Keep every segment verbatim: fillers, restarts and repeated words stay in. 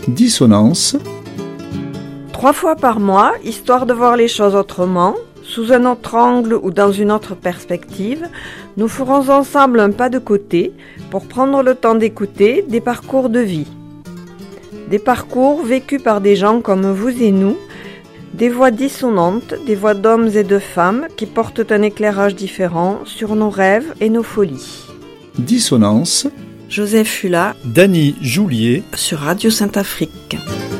Dissonance. Trois fois par mois, histoire de voir les choses autrement, sous un autre angle ou dans une autre perspective, nous ferons ensemble un pas de côté pour prendre le temps d'écouter des parcours de vie. Des parcours vécus par des gens comme vous et nous, des voix dissonantes, des voix d'hommes et de femmes qui portent un éclairage différent sur nos rêves et nos folies. Dissonance. Joseph Fulat, Dany Joulier sur Radio Sainte-Afrique.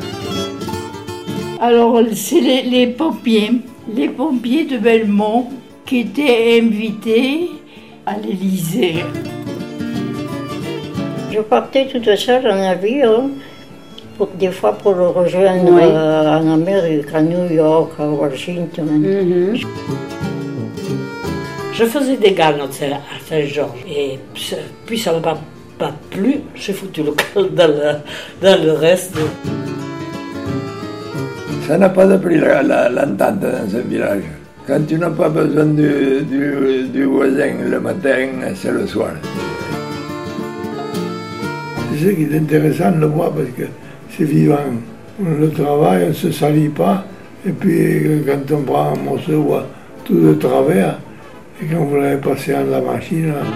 Alors, c'est les, les pompiers, les pompiers de Belmont qui étaient invités à l'Élysée. Je partais toute seule en avion, pour, des fois pour le rejoindre oui. euh, en Amérique, à New York, à Washington. Mm-hmm. Je faisais des gars à Saint-Georges et puis ça ne m'a pas, pas plu, j'ai foutu le camp dans le, dans le reste. Ça n'a pas de prix la, la, l'entente dans ce village. Quand tu n'as pas besoin du, du, du voisin le matin, c'est le soir. C'est ce qui est intéressant de le voir parce que c'est vivant. Le travail, on ne se salit pas. Et puis quand on prend un morceau tout de travers, et quand vous l'avez passé dans la machine. Là...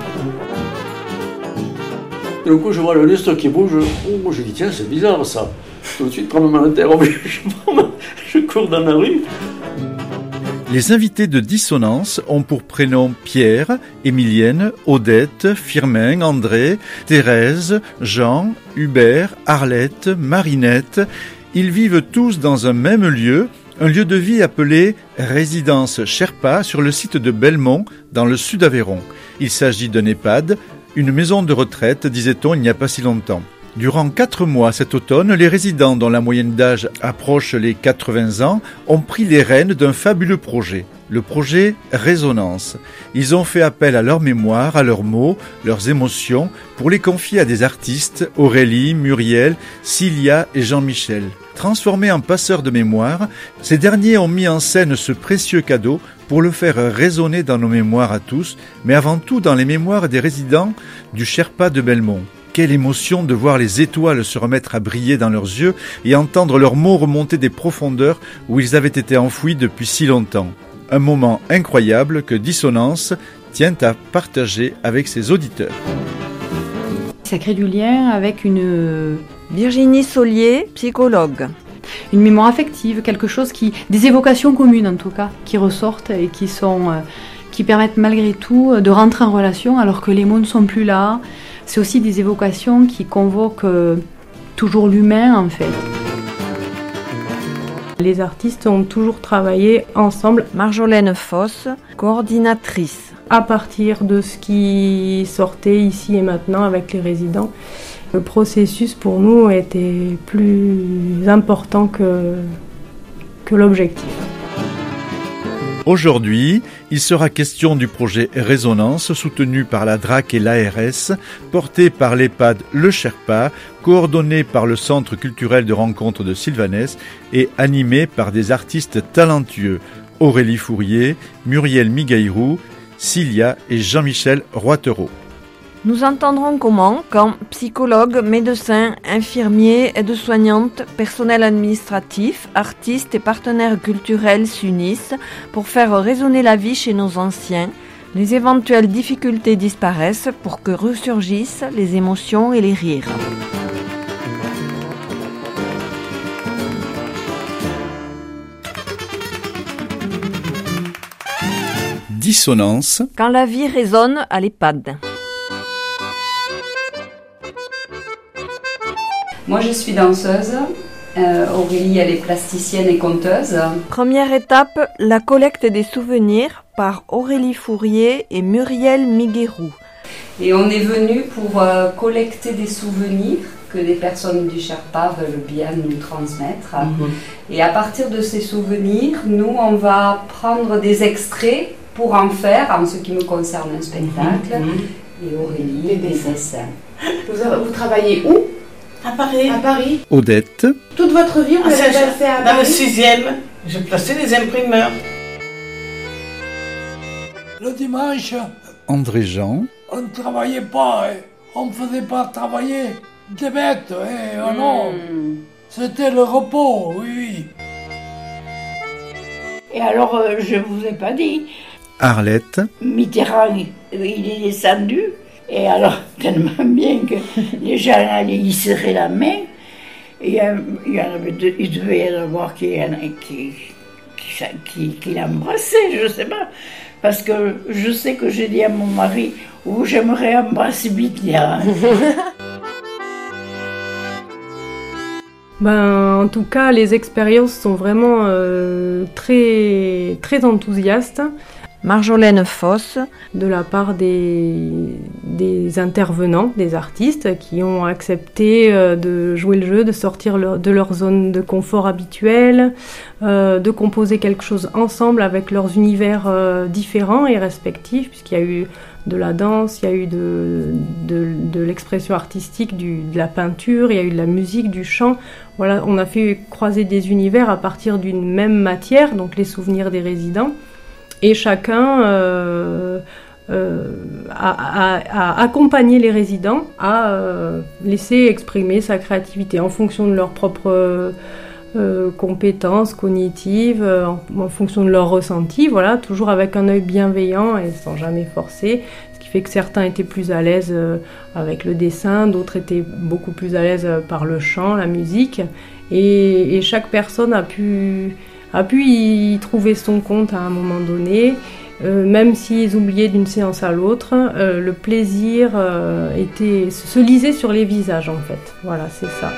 Et du coup, je vois le lustre qui bouge. Oh, je dis tiens, c'est bizarre ça. Tout de suite, quand on m'interrompt, je cours dans la rue. Les invités de Dissonance ont pour prénom Pierre, Émilienne, Odette, Firmin, André, Thérèse, Jean, Hubert, Arlette, Marinette. Ils vivent tous dans un même lieu, un lieu de vie appelé Résidence Sherpa sur le site de Belmont, dans le sud Aveyron. Il s'agit d'un EHPAD, une maison de retraite, disait-on il n'y a pas si longtemps. Durant quatre mois cet automne, les résidents dont la moyenne d'âge approche les quatre-vingts ans ont pris les rênes d'un fabuleux projet, le projet Résonance. Ils ont fait appel à leur mémoire, à leurs mots, leurs émotions, pour les confier à des artistes, Aurélie, Muriel, Cilia et Jean-Michel. Transformés en passeurs de mémoire, ces derniers ont mis en scène ce précieux cadeau pour le faire résonner dans nos mémoires à tous, mais avant tout dans les mémoires des résidents du Sherpa de Belmont. Quelle émotion de voir les étoiles se remettre à briller dans leurs yeux et entendre leurs mots remonter des profondeurs où ils avaient été enfouis depuis si longtemps. Un moment incroyable que Dissonance tient à partager avec ses auditeurs. Ça crée du lien avec une... Virginie Saulier, psychologue. Une mémoire affective, quelque chose qui... Des évocations communes en tout cas, qui ressortent et qui sont... Euh, qui permettent malgré tout de rentrer en relation alors que les mots ne sont plus là. C'est aussi des évocations qui convoquent euh, toujours l'humain en fait. Les artistes ont toujours travaillé ensemble. Marjolaine Foss, coordinatrice. À partir de ce qui sortait ici et maintenant avec les résidents, le processus pour nous était plus important que, que l'objectif. Aujourd'hui, il sera question du projet Résonance, soutenu par la D R A C et l'A R S, porté par l'EHPAD Le Sherpa, coordonné par le Centre culturel de rencontre de Sylvanès et animé par des artistes talentueux, Aurélie Fourier, Muriel Migaïrou, Cilia et Jean-Michel Roitereau. Nous entendrons comment, quand psychologues, médecins, infirmiers, aides-soignantes, personnel administratif, artistes et partenaires culturels s'unissent pour faire résonner la vie chez nos anciens, les éventuelles difficultés disparaissent pour que ressurgissent les émotions et les rires. Dissonance. Quand la vie résonne à l'EHPAD. Moi, je suis danseuse. Euh, Aurélie, elle est plasticienne et conteuse. Première étape, la collecte des souvenirs par Aurélie Fourier et Muriel Migaïrou. Et on est venu pour euh, collecter des souvenirs que des personnes du Sherpa veulent bien nous transmettre. Mm-hmm. Et à partir de ces souvenirs, nous, on va prendre des extraits pour en faire, en ce qui me concerne, un spectacle. Mm-hmm. Et Aurélie, des dessins. Vous, avez, vous travaillez où ? À Paris. À Paris. Odette. Toute votre vie, vous avez passé à Paris. Dans le sixième, j'ai placé les imprimeurs. Le dimanche, André Jean. On ne travaillait pas, hein. On ne faisait pas travailler des bêtes, hein. Oh non. C'était le repos, oui, oui. Et alors, euh, je vous ai pas dit, Arlette, Mitterrand, il est descendu, et alors, tellement bien que les gens allaient y serrer la main, et il y, en- il y en avait deux, il devait y en avoir qui, qui, qui, qui, qui l'embrassaient, je sais pas. Parce que je sais que j'ai dit à mon mari, oh, j'aimerais embrasser Mitterrand. Ben, en tout cas, les expériences sont vraiment euh, très, très enthousiastes. Marjolaine Fosse, de la part des, des intervenants, des artistes qui ont accepté euh, de jouer le jeu, de sortir leur- de leur zone de confort habituelle, euh, de composer quelque chose ensemble avec leurs univers euh, différents et respectifs, puisqu'il y a eu de la danse, il y a eu de, de, de l'expression artistique, du, de la peinture, il y a eu de la musique, du chant. Voilà, on a fait croiser des univers à partir d'une même matière, donc les souvenirs des résidents. Et chacun euh, euh, a, a- a accompagné les résidents à euh, laisser exprimer sa créativité en fonction de leurs propres euh, compétences cognitives, euh, en, en fonction de leurs ressentis, voilà, toujours avec un œil bienveillant et sans jamais forcer. Ce qui fait que certains étaient plus à l'aise euh, avec le dessin, d'autres étaient beaucoup plus à l'aise euh, par le chant, la musique. Et, et chaque personne a pu... a pu y trouver son compte à un moment donné, euh, même s'ils oubliaient d'une séance à l'autre, euh, le plaisir euh, était, se lisait sur les visages en fait. Voilà, c'est ça.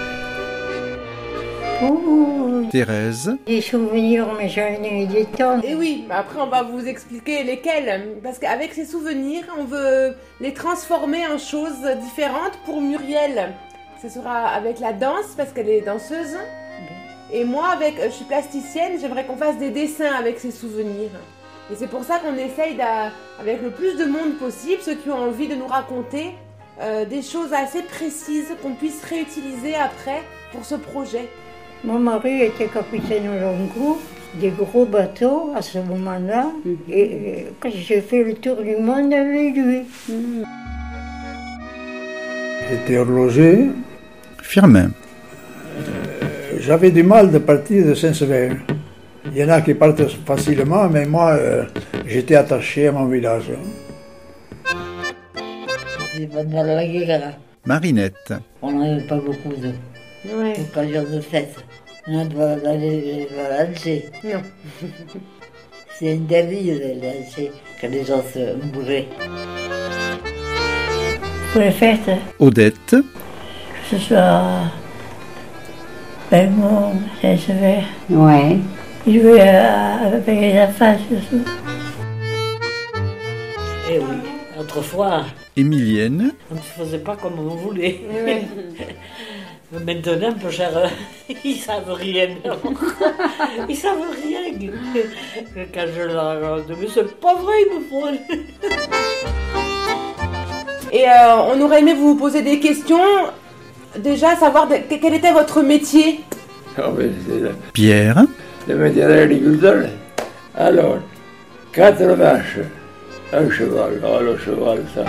Ouh, Thérèse, des souvenirs, mais j'en ai eu des tonnes. Et oui, mais après on va vous expliquer lesquels, parce qu'avec ces souvenirs, on veut les transformer en choses différentes. Pour Muriel, ce sera avec la danse, parce qu'elle est danseuse. Et moi, avec, je suis plasticienne, j'aimerais qu'on fasse des dessins avec ces souvenirs. Et c'est pour ça qu'on essaye, d'a- avec le plus de monde possible, ceux qui ont envie de nous raconter euh, des choses assez précises qu'on puisse réutiliser après pour ce projet. Mon mari était capitaine au long cours, des gros bateaux à ce moment-là, et, et quand j'ai fait le tour du monde avec lui. J'étais horloger. Firmin, J'avais du mal de partir de Saint-Sever. Il y en a qui partent facilement, mais moi, euh, j'étais attaché à mon village. C'est pendant la guerre, Marinette, on n'avait pas beaucoup de Ouais. occasions de fête. On doit aller les balancer. Non. C'est interdit de les lancer quand les gens se bourraient. Pour les fêtes, Odette, que ce soit Belmont, Saint-Sever, Ouais. jouer euh, avec les enfants surtout. Eh oui, autrefois, Émilienne, on ne faisait pas comme on voulait. Ouais. Mais maintenant, peu cher, ils savent rien. Ils savent rien. Quand je leur raconte, mais c'est pas vrai, ils me font. Et euh, on aurait aimé vous poser des questions. Déjà, savoir de- quel était votre métier. Ah oui, c'est le, Pierre, le métier d'agriculteur. Alors, quatre vaches, un cheval. Oh, le cheval, ça.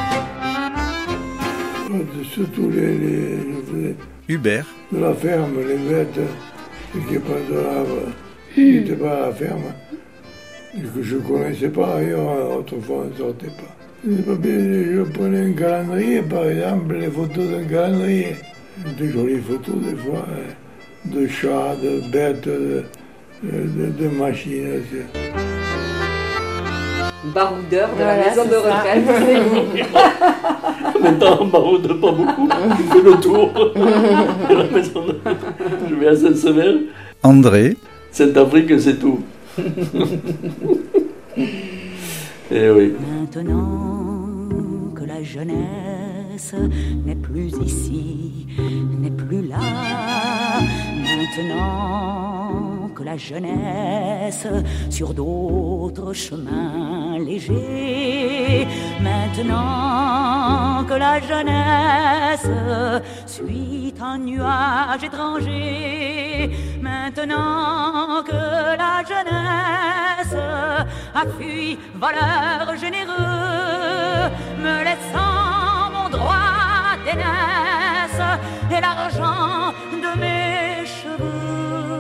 Surtout les, les, les- Hubert, de la ferme, les bêtes, ceux qui pas de la, qui n'étaient pas à la ferme, et que je ne connaissais pas ailleurs, autrefois on ne sortait pas. Les papiers, je prenais un calendrier, par exemple, les photos d'un calendrier. De jolies photos, des fois, hein, de chats, de bêtes, de, de, de machines. Baroudeur de Voilà, la maison c'est de ça. retraite. Maintenant, on baroude pas beaucoup. Je fais le tour de la maison. de- Je vais à Saint-Sever. André, Saint-Afrique, c'est tout. Eh oui. Maintenant que la jeunesse n'est plus ici, n'est plus là. Maintenant que la jeunesse sur d'autres chemins légers. Maintenant que la jeunesse suit un nuage étranger. Maintenant que la jeunesse a fui voleur généreux, me laissant mon droit d'aînesse et l'argent de mes cheveux.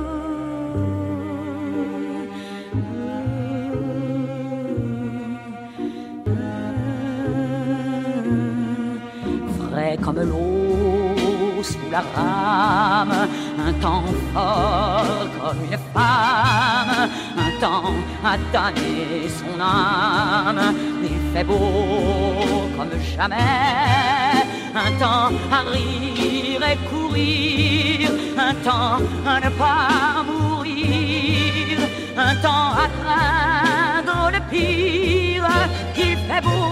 Frais comme l'eau sous la rame, un temps fort comme une femme, un temps à damner son âme. Il fait beau comme jamais, un temps à rire et courir, un temps à ne pas mourir, un temps à craindre le pire. Il fait beau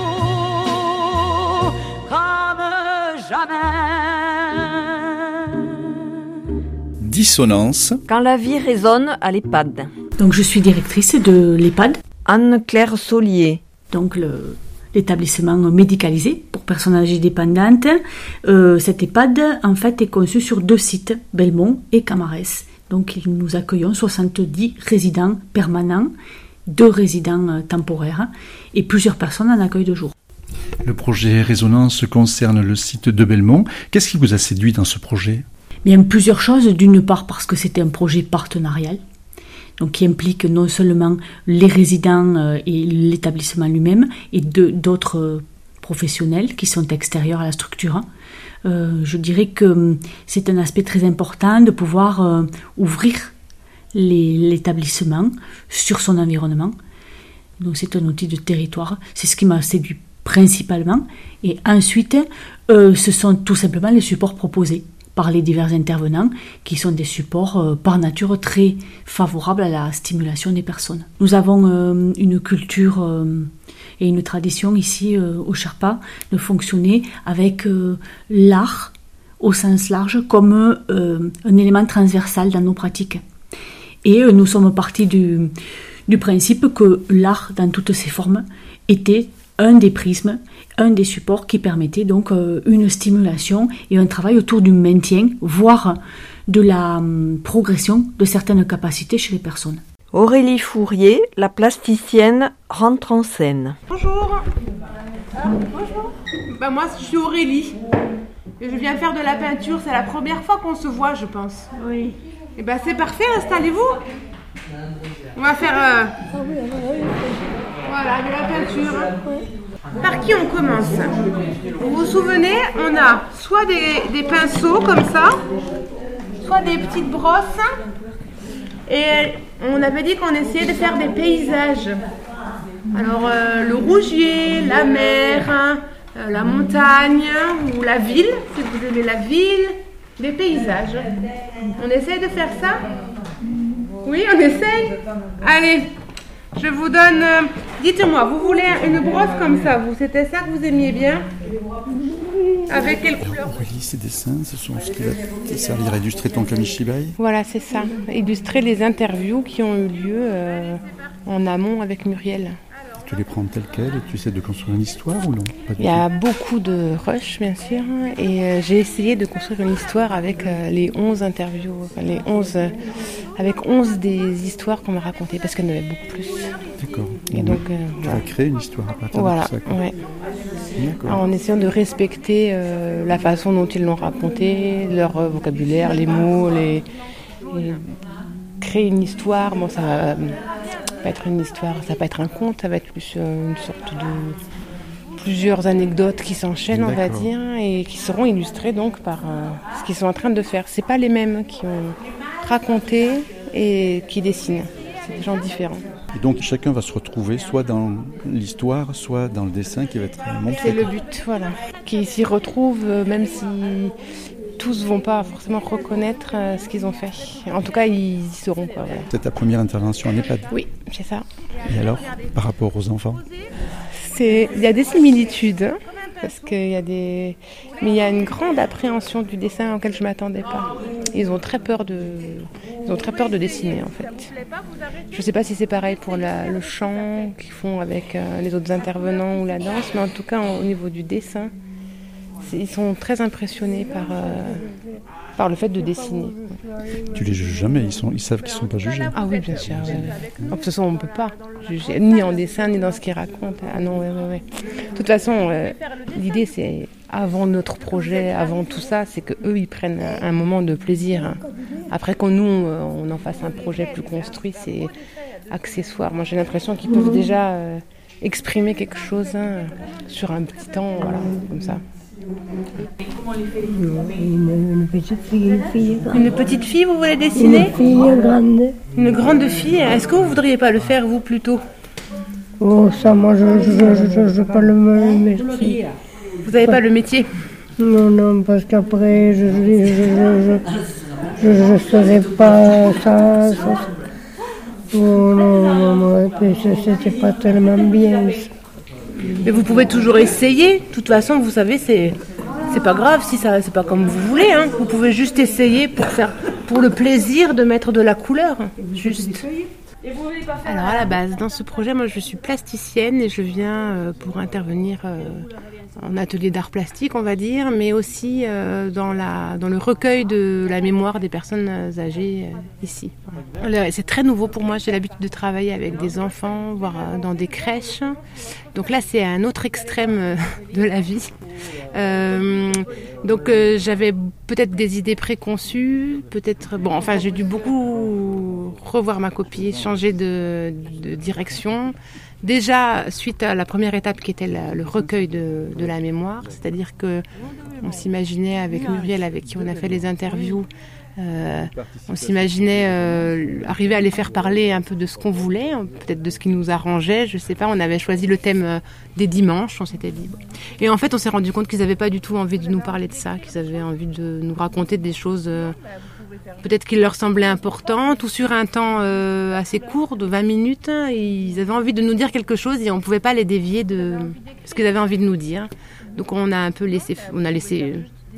comme jamais. Dissonance. Quand la vie résonne à l'EHPAD. Donc je suis directrice de l'EHPAD. Anne-Claire Saulier. Donc le, l'établissement médicalisé pour personnes âgées dépendantes. Euh, cet EHPAD en fait est conçu sur deux sites, Belmont et Camarès. Donc nous accueillons soixante-dix résidents permanents, deux résidents temporaires et plusieurs personnes en accueil de jour. Le projet Résonance concerne le site de Belmont. Qu'est-ce qui vous a séduit dans ce projet ? Bien, plusieurs choses. D'une part parce que c'était un projet partenarial, donc qui implique non seulement les résidents et l'établissement lui-même, et de, d'autres professionnels qui sont extérieurs à la structure. Euh, je dirais que c'est un aspect très important de pouvoir euh, ouvrir les, l'établissement sur son environnement. Donc c'est un outil de territoire. C'est ce qui m'a séduit principalement. Et ensuite, euh, ce sont tout simplement les supports proposés par les divers intervenants, qui sont des supports euh, par nature très favorables à la stimulation des personnes. Nous avons euh, une culture euh, et une tradition ici euh, au Sherpa de fonctionner avec euh, l'art au sens large comme euh, un élément transversal dans nos pratiques. Et euh, nous sommes partis du, du principe que l'art dans toutes ses formes était un des prismes, un des supports qui permettait donc euh, une stimulation et un travail autour du maintien, voire de la um, progression de certaines capacités chez les personnes. Aurélie Fourier, la plasticienne, rentre en scène. Bonjour. Ah, bonjour. Bah moi, je suis Aurélie. Et je viens faire de la peinture. C'est la première fois qu'on se voit, je pense. Oui. Et bah c'est parfait, installez-vous. On va faire... Euh... Voilà, de la peinture. Par qui on commence? Vous vous souvenez, on a soit des, des pinceaux comme ça, soit des petites brosses. Et on avait dit qu'on essayait de faire des paysages. Alors euh, le rougier, la mer, euh, la montagne ou la ville, si vous aimez la ville, des paysages. On essaye de faire ça? Oui, on essaye? Allez, je vous donne... Euh, dites-moi, vous voulez une brosse comme ça, vous, c'était ça que vous aimiez bien? Avec quelle couleur? Aurélie, ces dessins, ce sont ce qui va te servir à illustrer ton kamishibai? Voilà, c'est ça. Illustrer les interviews qui ont eu lieu euh, en amont avec Muriel. Tu les prends telles quelles et tu essaies de construire une histoire ou non? Pas du Il y a tout. beaucoup de rush, bien sûr, et euh, j'ai essayé de construire une histoire avec euh, les onze interviews, enfin, les onze, euh, avec onze des histoires qu'on m'a racontées, parce qu'il y en avait beaucoup plus. D'accord. Et donc, euh, tu vas créer une histoire à partir voilà, de tout ça. Quoi. Ouais. D'accord. En essayant de respecter euh, la façon dont ils l'ont raconté, leur euh, vocabulaire, les mots, les, et créer une histoire. Bon, ça va pas être une histoire, ça va pas être un conte, ça va être plus euh, une sorte de plusieurs anecdotes qui s'enchaînent, on va dire, et qui seront illustrées donc par euh, ce qu'ils sont en train de faire. C'est pas les mêmes qui ont raconté et qui dessinent. C'est des gens différents. Et donc chacun va se retrouver soit dans l'histoire, soit dans le dessin qui va être montré. C'est le but, voilà. Qui s'y retrouvent, euh, même si tous ne vont pas forcément reconnaître euh, ce qu'ils ont fait. En tout cas, ils y seront. Quoi, voilà. C'est ta première intervention en EHPAD? Oui, c'est ça. Et alors, par rapport aux enfants? C'est... Il y a des similitudes, hein, parce qu'il y a des... Mais il y a une grande appréhension du dessin auquel je ne m'attendais pas. Ils ont très peur de... Ils ont très peur de dessiner, en fait. Je ne sais pas si c'est pareil pour la... le chant qu'ils font avec euh, les autres intervenants ou la danse, mais en tout cas, en... au niveau du dessin, c'est... ils sont très impressionnés par, euh... par le fait de dessiner. Tu les juges jamais, ils, sont, ils savent qu'ils ne sont pas jugés. Ah oui, bien sûr. Ouais, ouais. De toute façon, on ne peut pas juger, ni en dessin, ni dans ce qu'ils racontent. Ah non, ouais, ouais, ouais. De toute façon, euh, l'idée, c'est, avant notre projet, avant tout ça, c'est qu'eux, ils prennent un, un moment de plaisir. Après, quand nous, on en fasse un projet plus construit, c'est accessoire. Moi, j'ai l'impression qu'ils peuvent déjà euh, exprimer quelque chose hein, sur un petit temps, voilà, comme ça. Une, une petite fille, une fille grande. Une petite fille, vous voulez dessiner ? Une fille grande. Une grande fille. Est-ce que vous ne voudriez pas le faire, vous, plutôt ? Oh, ça, moi, je n'ai pas le métier. Vous n'avez pas le métier ? Non, non, parce qu'après, je ne je, je, je, je saurais pas ça. ça. Oh, non, non, non, c'était pas tellement bien. Mais vous pouvez toujours essayer. De toute façon, vous savez, c'est c'est pas grave si ça c'est pas comme vous voulez. Hein. Vous pouvez juste essayer pour faire pour le plaisir de mettre de la couleur, juste. Alors à la base, dans ce projet, moi je suis plasticienne et je viens euh, pour intervenir euh, en atelier d'art plastique, on va dire, mais aussi euh, dans, la, dans le recueil de la mémoire des personnes âgées euh, ici. Voilà. C'est très nouveau pour moi, j'ai l'habitude de travailler avec des enfants, voire euh, dans des crèches. Donc là, c'est un autre extrême euh, de la vie. Euh, donc euh, j'avais peut-être des idées préconçues, peut-être... Bon, enfin, j'ai dû beaucoup revoir ma copie, changer de, de direction. Déjà, suite à la première étape qui était la, le recueil de, de la mémoire, c'est-à-dire qu'on s'imaginait avec Muriel, avec qui on a fait les interviews, euh, on s'imaginait euh, arriver à les faire parler un peu de ce qu'on voulait, peut-être de ce qui nous arrangeait, je sais pas, on avait choisi le thème euh, des dimanches, on s'était dit. Bon. Et en fait, on s'est rendu compte qu'ils n'avaient pas du tout envie de nous parler de ça, qu'ils avaient envie de nous raconter des choses... Euh, peut-être qu'il leur semblait important, tout sur un temps euh, assez court, de vingt minutes. Ils avaient envie de nous dire quelque chose et on ne pouvait pas les dévier de ce qu'ils avaient envie de nous dire. Donc on a un peu laissé, on a laissé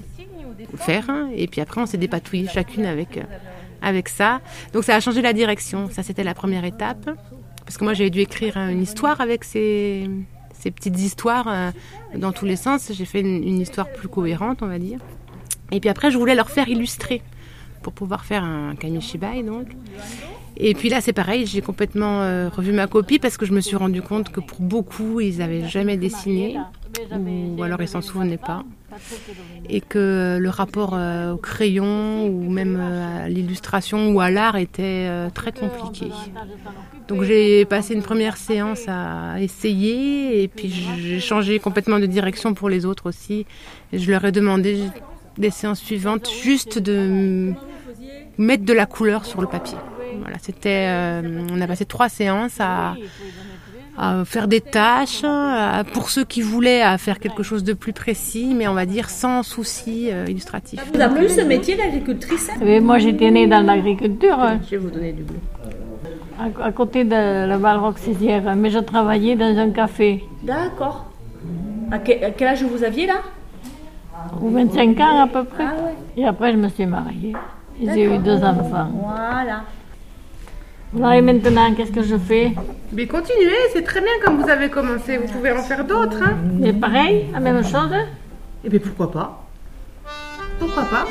faire et puis après on s'est dépatouillé chacune avec, avec ça. Donc ça a changé la direction, ça c'était la première étape. Parce que moi j'avais dû écrire une histoire avec ces, ces petites histoires euh, dans tous les sens. J'ai fait une, une histoire plus cohérente, on va dire. Et puis après je voulais leur faire illustrer, pour pouvoir faire un kamishibai donc. Et puis là c'est pareil, j'ai complètement euh, revu ma copie parce que je me suis rendu compte que pour beaucoup ils n'avaient jamais dessiné ou, ou alors ils s'en souvenaient pas et que le rapport euh, au crayon ou même euh, à l'illustration ou à l'art était euh, très compliqué. Donc j'ai passé une première séance à essayer et puis j'ai changé complètement de direction pour les autres aussi. Et je leur ai demandé des séances suivantes juste de mettre de la couleur sur le papier. Voilà, c'était, euh, on a passé trois séances à, à faire des tâches, à, pour ceux qui voulaient à faire quelque chose de plus précis, mais on va dire sans souci euh, illustratif. Vous avez eu ce métier d'agricultrice? Oui, moi j'étais née dans l'agriculture. Je vais vous donner du bleu. À, à côté de la Val-Roxisière, mais je travaillais dans un café. D'accord. À quel, à quel âge vous aviez là? Ou vingt-cinq ans à peu près. Ah ouais. Et après, je me suis mariée. J'ai eu deux enfants. Voilà. Alors, et maintenant, qu'est-ce que je fais? Mais continuez, c'est très bien comme vous avez commencé. Vous pouvez en faire d'autres. Hein. Mais pareil, la même chose? Eh bien, pourquoi pas? Pourquoi pas?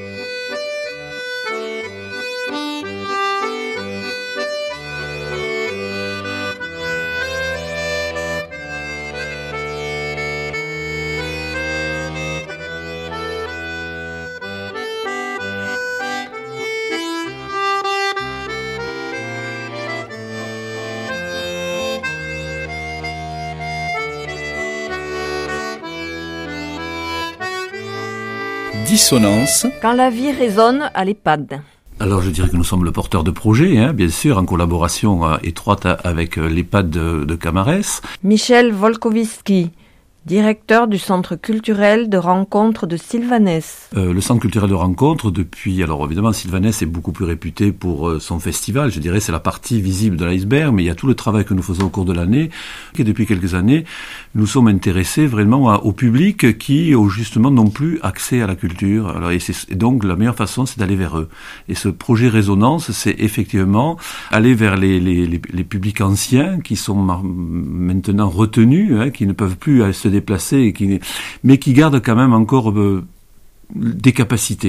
Dissonance. Quand la vie résonne à l'EHPAD. Alors je dirais que nous sommes le porteur de projet, hein, bien sûr, en collaboration euh, étroite avec euh, l'EHPAD de, de Camarès. Michel Volkowiski, directeur du centre culturel de rencontre de Sylvanès. Euh, le centre culturel de rencontre, depuis, alors évidemment Sylvanès est beaucoup plus réputé pour euh, son festival, je dirais c'est la partie visible de l'iceberg, mais il y a tout le travail que nous faisons au cours de l'année, et depuis quelques années, nous sommes intéressés vraiment à, au public qui, au, justement, n'ont plus accès à la culture. Alors, et, c'est, et donc la meilleure façon, c'est d'aller vers eux. Et ce projet Résonance, c'est effectivement aller vers les, les, les, les publics anciens qui sont mar- maintenant retenus, hein, qui ne peuvent plus se déplacer, et qui, mais qui gardent quand même encore euh, des capacités.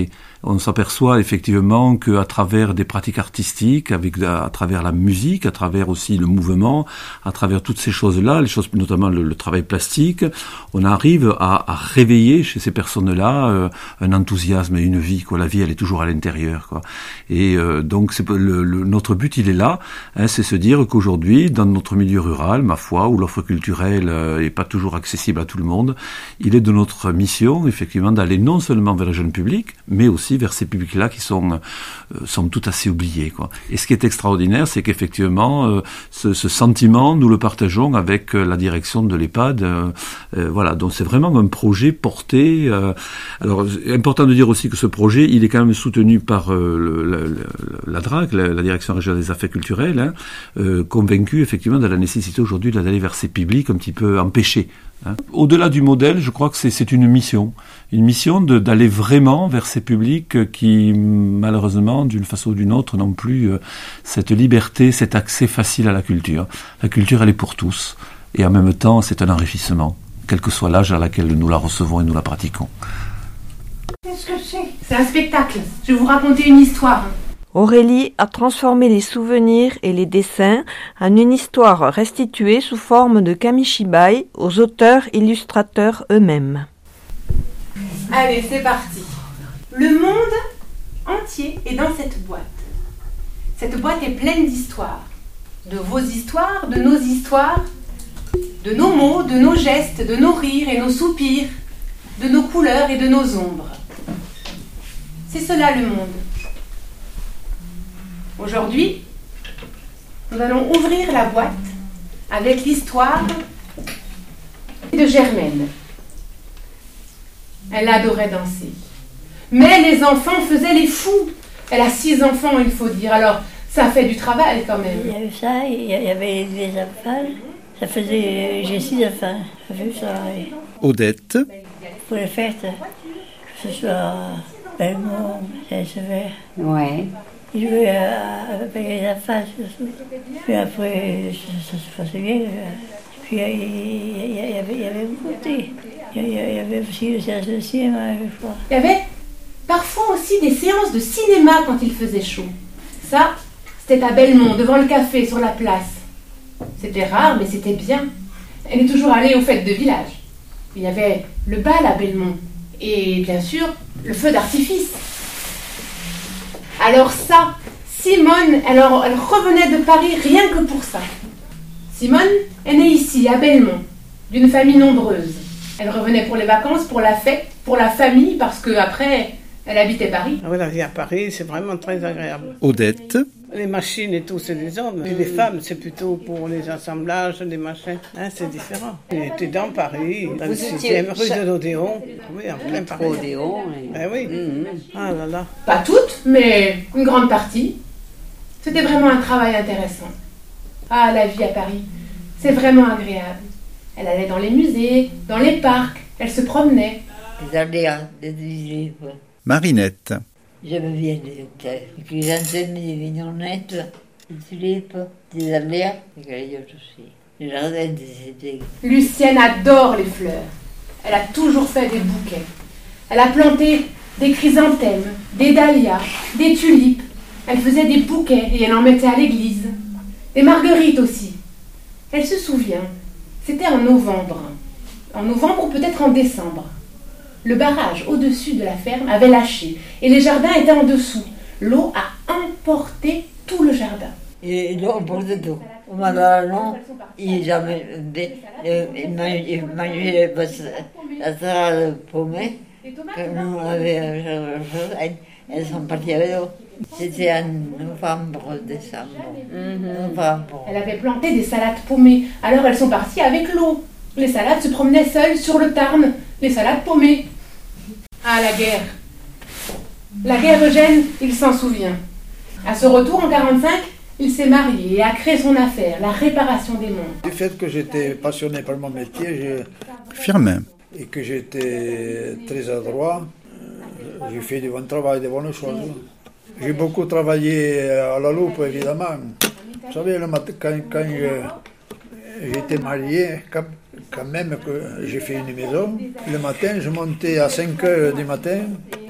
on s'aperçoit effectivement qu'à travers des pratiques artistiques, avec à travers la musique, à travers aussi le mouvement, à travers toutes ces choses-là, les choses, notamment le, le travail plastique, on arrive à, à réveiller chez ces personnes-là euh, un enthousiasme et une vie. Quoi. La vie, elle est toujours à l'intérieur. Quoi. Et euh, donc, c'est le, le, notre but, il est là, hein, c'est se dire qu'aujourd'hui, dans notre milieu rural, ma foi, où l'offre culturelle euh, est pas toujours accessible à tout le monde, il est de notre mission, effectivement, d'aller non seulement vers le jeune public, mais aussi vers ces publics-là qui sont, euh, sont tout assez oubliés. Quoi. Et ce qui est extraordinaire, c'est qu'effectivement, euh, ce, ce sentiment, nous le partageons avec euh, la direction de l'EHPAD. Euh, euh, voilà, donc c'est vraiment un projet porté. Euh, alors, c'est important de dire aussi que ce projet, il est quand même soutenu par euh, le, le, le, la D R A C, la, la Direction régionale des affaires culturelles, hein, euh, convaincue effectivement de la nécessité aujourd'hui d'aller vers ces publics un petit peu empêchés. Hein. Au-delà du modèle, je crois que c'est, c'est une mission, une mission de, d'aller vraiment vers ces publics qui, malheureusement, d'une façon ou d'une autre, n'ont plus euh, cette liberté, cet accès facile à la culture. La culture, elle est pour tous, et en même temps, c'est un enrichissement, quel que soit l'âge à laquelle nous la recevons et nous la pratiquons. Qu'est-ce que c'est ? C'est un spectacle. Je vais vous raconter une histoire. Aurélie a transformé les souvenirs et les dessins en une histoire restituée sous forme de kamishibai aux auteurs-illustrateurs eux-mêmes. Allez, c'est parti. Le monde entier est dans cette boîte. Cette boîte est pleine d'histoires. De vos histoires, de nos histoires, de nos mots, de nos gestes, de nos rires et nos soupirs, de nos couleurs et de nos ombres. C'est cela le monde. Aujourd'hui, nous allons ouvrir la boîte avec l'histoire de Germaine. Elle adorait danser. Mais les enfants faisaient les fous. Elle a six enfants, il faut dire. Alors, ça fait du travail quand même. Il y avait ça, il y avait les enfants. Ça faisait... J'ai six enfants. Ça fait ça. Odette. Pour les fêtes, que ce soit Belmont, Saint-Sever. Ouais. Il jouait avec les enfants, surtout. Puis après, ça, ça se passait bien. Puis il y, il y, avait, il y avait beaucoup de thé. Il y, il y avait aussi le séance de cinéma, je crois. Il y avait parfois aussi des séances de cinéma quand il faisait chaud. Ça, c'était à Belmont, devant le café, sur la place. C'était rare, mais c'était bien. Elle est toujours allée aux fêtes de village. Il y avait le bal à Belmont. Et bien sûr, le feu d'artifice. Alors ça, Simone, elle, elle revenait de Paris rien que pour ça. Simone est née ici, à Belmont, d'une famille nombreuse. Elle revenait pour les vacances, pour la fête, pour la famille, parce qu'après, elle habitait Paris. Ah oui, la vie à Paris, c'est vraiment très agréable. Odette. Les machines et tout, c'est des hommes. Et les femmes, c'est plutôt pour les assemblages, les machins. Hein, c'est différent. J'étais dans Paris, dans le sixième rue de l'Odéon. Oui, en plein Paris. Odéon, oui. Ben oui. Mm-hmm. Ah là là. Pas toutes, mais une grande partie. C'était vraiment un travail intéressant. Ah, la vie à Paris, c'est vraiment agréable. Elle allait dans les musées, dans les parcs, elle se promenait. Des aléas, des livres. Marinette. J'aime bien les hôtels. Les antennes, des vignonettes, des tulipes, des aléas, des caillottes aussi. Les jardins, des étés. Lucienne adore les fleurs. Elle a toujours fait des bouquets. Elle a planté des chrysanthèmes, des dahlias, des tulipes. Elle faisait des bouquets et elle en mettait à l'église. Des marguerites aussi. Elle se souvient, c'était en novembre. En novembre ou peut-être en décembre. Le barrage au-dessus de la ferme avait lâché et les jardins étaient en dessous. L'eau a emporté tout le jardin. Et l'eau emportait tout. Au Madalon, il mangeait la salade paumée. Comme nous, on avait elles sont parties avec l'eau. C'était en novembre, décembre. Mm-hmm. Novembre. Elle avait planté des salades paumées. Alors elles sont parties avec l'eau. Les salades se promenaient seules sur le Tarn. Les salades paumées. Ah, la guerre. La guerre Eugène, il s'en souvient. À ce retour, en quarante-cinq, il s'est marié et a créé son affaire, la réparation des montres. Du fait que j'étais passionné par mon métier, je... Firmin. Et que j'étais très adroit, j'ai fait du bon travail, de bonnes choses. J'ai beaucoup travaillé à la loupe, évidemment. Vous savez, le matin, quand, quand je, j'étais marié, quand, quand même que j'ai fait une maison, le matin, je montais à cinq heures du matin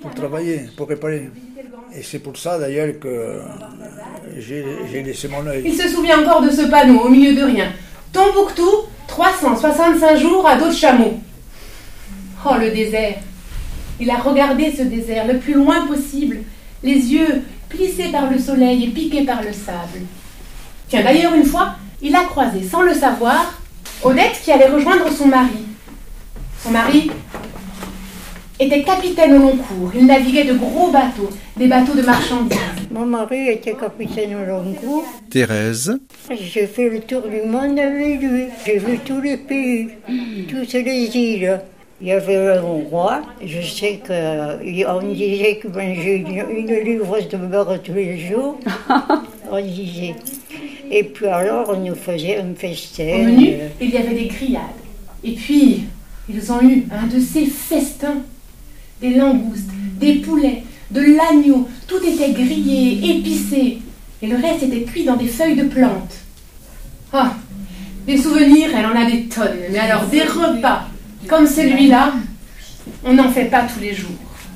pour travailler, pour réparer. Et c'est pour ça d'ailleurs que j'ai, j'ai laissé mon œil. Il se souvient encore de ce panneau au milieu de rien. Tombouctou, trois cent soixante-cinq jours à dos de chameau. Oh, le désert. Il a regardé ce désert le plus loin possible, les yeux plissés par le soleil et piqués par le sable. Tiens, d'ailleurs, une fois, il a croisé, sans le savoir, Odette qui allait rejoindre son mari. Son mari était capitaine au long cours. Il naviguait de gros bateaux, des bateaux de marchandises. Mon mari était capitaine au long cours. Thérèse. J'ai fait le tour du monde avec lui. J'ai vu tous les pays, toutes les îles. Il y avait un roi. Je sais qu'on disait qu'il mangeait une, une livre de beurre tous les jours. On disait. Et puis alors, on nous faisait un festin. Au menu, il y avait des grillades. Et puis, ils ont eu un de ces festins. Des langoustes, des poulets, de l'agneau. Tout était grillé, épicé. Et le reste était cuit dans des feuilles de plantes. Ah, des souvenirs, elle en a des tonnes. Mais alors, des repas comme celui-là, on n'en fait pas tous les jours.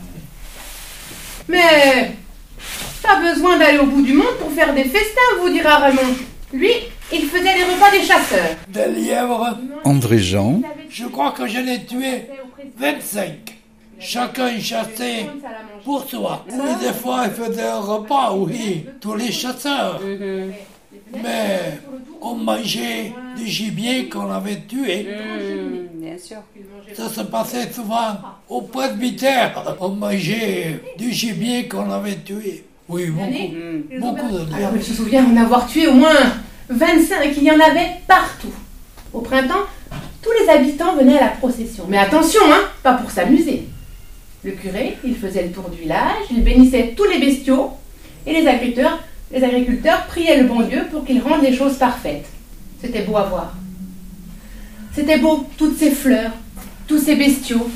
Mais pas besoin d'aller au bout du monde pour faire des festins, vous dira Raymond. Lui, il faisait les repas des chasseurs. Des lièvres. André Jean. Je crois que j'en ai tué vingt-cinq. Chacun chassait pour soi. Oui, des fois, il faisait un repas, oui, tous les chasseurs. Mais on mangeait du gibier qu'on avait tué. Mmh, bien sûr. Ça se passait souvent au presbytère. On mangeait du gibier qu'on avait tué. Oui, beaucoup, beaucoup de Alors, il se souvient en avoir tué au moins vingt-cinq. Il y en avait partout. Au printemps, tous les habitants venaient à la procession. Mais attention, hein, pas pour s'amuser. Le curé, il faisait le tour du village, il bénissait tous les bestiaux, et les agriculteurs, les agriculteurs priaient le bon Dieu pour qu'il rende les choses parfaites. C'était beau à voir. C'était beau, toutes ces fleurs, tous ces bestiaux.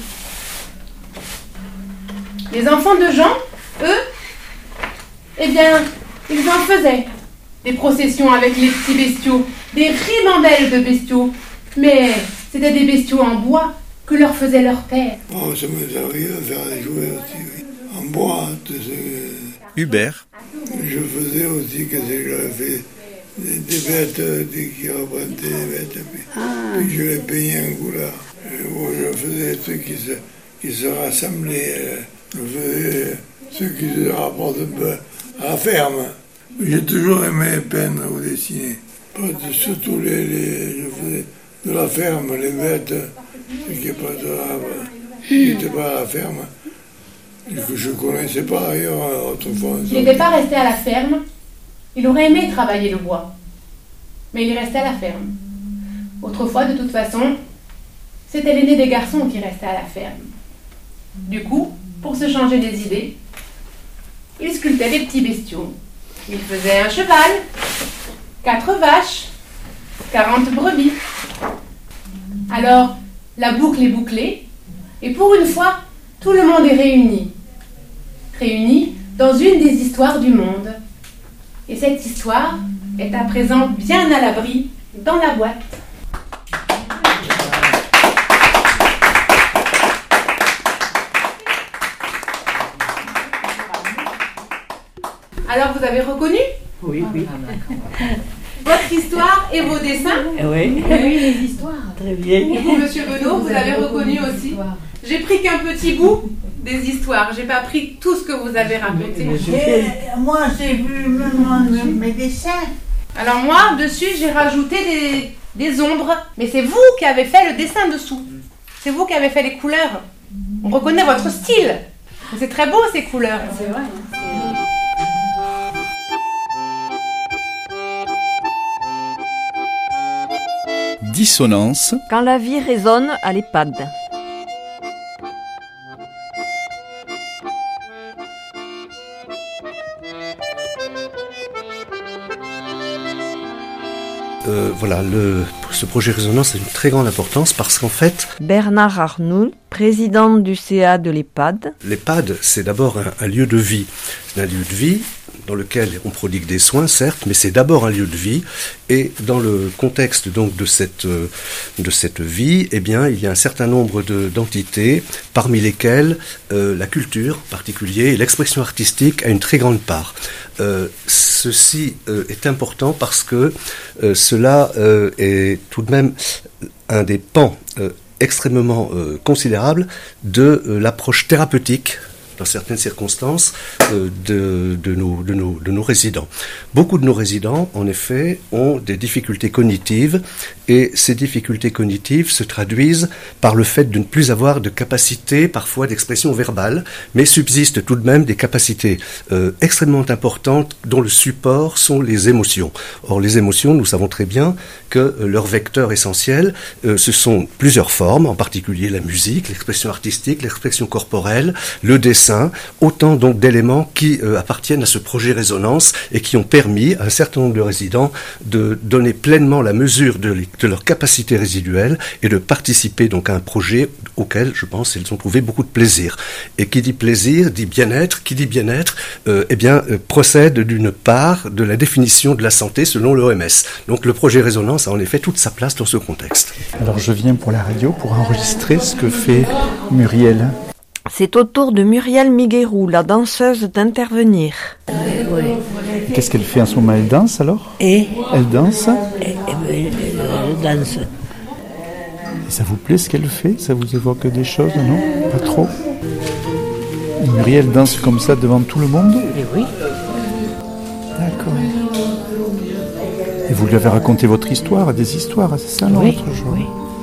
Les enfants de Jean, eux, eh bien, ils en faisaient des processions avec les petits bestiaux, des ribambelles de bestiaux, mais c'était des bestiaux en bois que leur faisait leur père. Oh, ça m'est arrivé à faire des jouets aussi, oui. En bois, tout ce... Hubert. Je faisais aussi, que j'avais fait des, des bêtes, des, qui représentaient des bêtes, puis, ah. puis je les peignais en couleur. Je faisais ceux qui se, qui se rassemblaient, je faisais ceux qui se rapportent un peu à la ferme. J'ai toujours aimé peindre ou dessiner. Surtout les, les, je faisais de la ferme, les bêtes, ceux qui n'étaient pas à la ferme, que je ne connaissais pas ailleurs autrefois. Il n'était pas resté à la ferme, il aurait aimé travailler le bois, mais il est resté à la ferme. Autrefois, de toute façon, c'était l'aîné des garçons qui restait à la ferme. Du coup, pour se changer des idées, il sculptait des petits bestiaux. Il faisait un cheval, quatre vaches, quarante brebis. Alors, la boucle est bouclée, et pour une fois, tout le monde est réuni. Réuni dans une des histoires du monde. Et cette histoire est à présent bien à l'abri dans la boîte. Alors, vous avez reconnu ? Oui, oui. Votre histoire et vos dessins ? Oui. Oui, les histoires. Très bien. Et vous, monsieur Benoît, vous, vous avez reconnu aussi ? J'ai pris qu'un petit bout des histoires. J'ai pas pris tout ce que vous avez raconté. Et moi, j'ai vu même mes dessins. Alors moi, dessus, j'ai rajouté des, des ombres. Mais c'est vous qui avez fait le dessin dessous. C'est vous qui avez fait les couleurs. On reconnaît votre style. C'est très beau, ces couleurs. C'est vrai. Dissonance. Quand la vie résonne à l'EHPAD. Euh, voilà, le, ce projet Résonance a une très grande importance parce qu'en fait... Bernard Arnoul, président du C A de l'EHPAD. L'EHPAD, c'est d'abord un, un lieu de vie. C'est un lieu de vie dans lequel on prodigue des soins, certes, mais c'est d'abord un lieu de vie. Et dans le contexte donc de cette, euh, de cette vie, eh bien, il y a un certain nombre de, d'entités, parmi lesquelles euh, la culture en particulier et l'expression artistique a une très grande part. Euh, ceci euh, est important parce que euh, cela euh, est tout de même un des pans euh, extrêmement euh, considérables de euh, l'approche thérapeutique dans certaines circonstances, euh, de, de, nos, de, nos, de nos résidents. Beaucoup de nos résidents, en effet, ont des difficultés cognitives, et ces difficultés cognitives se traduisent par le fait de ne plus avoir de capacité, parfois, d'expression verbale, mais subsistent tout de même des capacités euh, extrêmement importantes dont le support sont les émotions. Or, les émotions, nous savons très bien que euh, leur vecteur essentiel, euh, ce sont plusieurs formes, en particulier la musique, l'expression artistique, l'expression corporelle, le dessin, autant donc d'éléments qui euh, appartiennent à ce projet Résonance et qui ont permis à un certain nombre de résidents de donner pleinement la mesure de, de leur capacité résiduelle et de participer donc à un projet auquel, je pense, ils ont trouvé beaucoup de plaisir. Et qui dit plaisir, dit bien-être, qui dit bien-être, euh, eh bien, euh, procède d'une part de la définition de la santé selon l'O M S. Donc le projet Résonance a en effet toute sa place dans ce contexte. Alors je viens pour la radio pour enregistrer ce que fait Muriel. C'est au tour de Muriel Miguerou, la danseuse, d'intervenir. Oui. Qu'est-ce qu'elle fait en ce moment? Elle danse alors? Et Elle danse et, et, Elle danse. Et ça vous plaît ce qu'elle fait? Ça vous évoque des choses, non? Pas trop? Et Muriel danse comme ça devant tout le monde? Et oui. D'accord. Et vous lui avez raconté votre histoire, des histoires, c'est ça, non? Oui, l'autre jour? oui.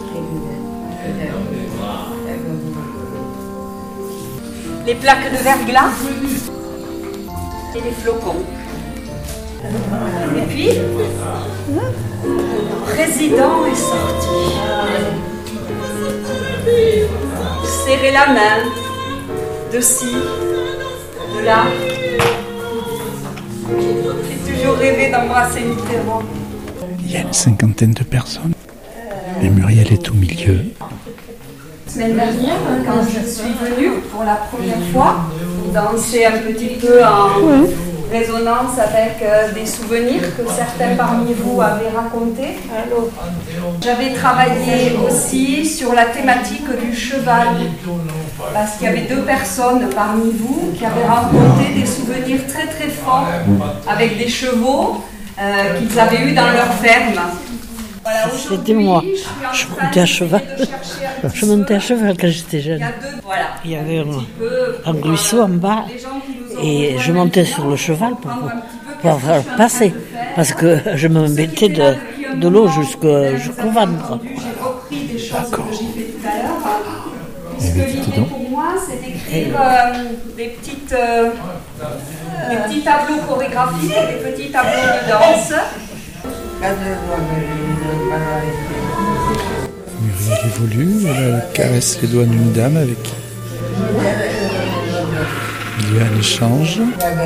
Les plaques de verglas et les flocons. Et puis, le président est sorti. Serrer la main, de ci, de là. J'ai toujours rêvé d'embrasser Mitterrand. Il y a une cinquantaine de personnes. Et Muriel est au milieu. La semaine dernière, quand je suis venue pour la première fois, danser un petit peu en résonance avec euh, des souvenirs que certains parmi vous avaient racontés. J'avais travaillé aussi sur la thématique du cheval, parce qu'il y avait deux personnes parmi vous qui avaient raconté des souvenirs très très forts avec des chevaux euh, qu'ils avaient eus dans leur ferme. C'était moi. Je montais à cheval. Je montais à cheval quand j'étais jeune. Il y avait un, un ruisseau en bas et je montais sur le cheval pour, pour faire passer. Parce que je me mettais de, de l'eau jusqu'au, jusqu'au ventre. D'accord. Ce que l'idée pour moi, c'est d'écrire euh, des, petites, euh, des petits tableaux chorégraphiques, des petits tableaux de danse. Muriel évolue, elle caresse les doigts d'une dame avec qui il y a un échange.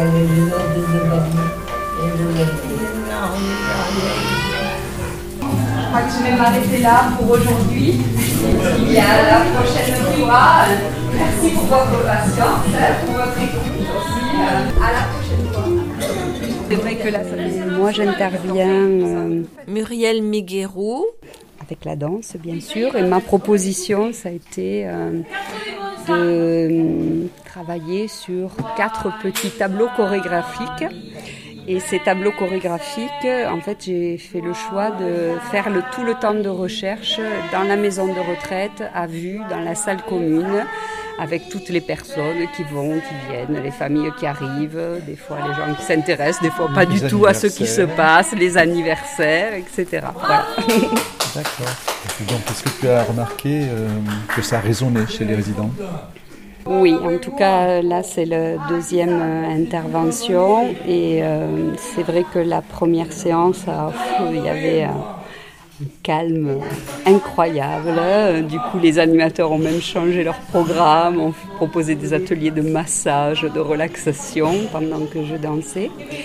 Je crois que je vais m'arrêter là pour aujourd'hui. Il y a la prochaine fois. Merci pour votre patience, pour votre écoute aussi. À la prochaine fois. C'est vrai que là, ça fait... Moi, j'interviens euh, Muriel Miguerou. avec la danse, bien sûr. Et ma proposition, ça a été euh, de euh, travailler sur quatre petits tableaux chorégraphiques. Et ces tableaux chorégraphiques, en fait, j'ai fait le choix de faire le, tout le temps de recherche dans la maison de retraite, à vue, dans la salle commune, avec toutes les personnes qui vont, qui viennent, les familles qui arrivent, des fois les gens qui s'intéressent, des fois pas du tout à ce qui se passe, les anniversaires, et cetera. Voilà. D'accord. Donc, est-ce que tu as remarqué euh, que ça a résonné chez les résidents ? Oui, en tout cas, là, c'est la deuxième intervention. Et euh, c'est vrai que la première séance, ah, il y avait un calme incroyable. Du coup, les animateurs ont même changé leur programme, ont proposé des ateliers de massage, de relaxation pendant que je dansais.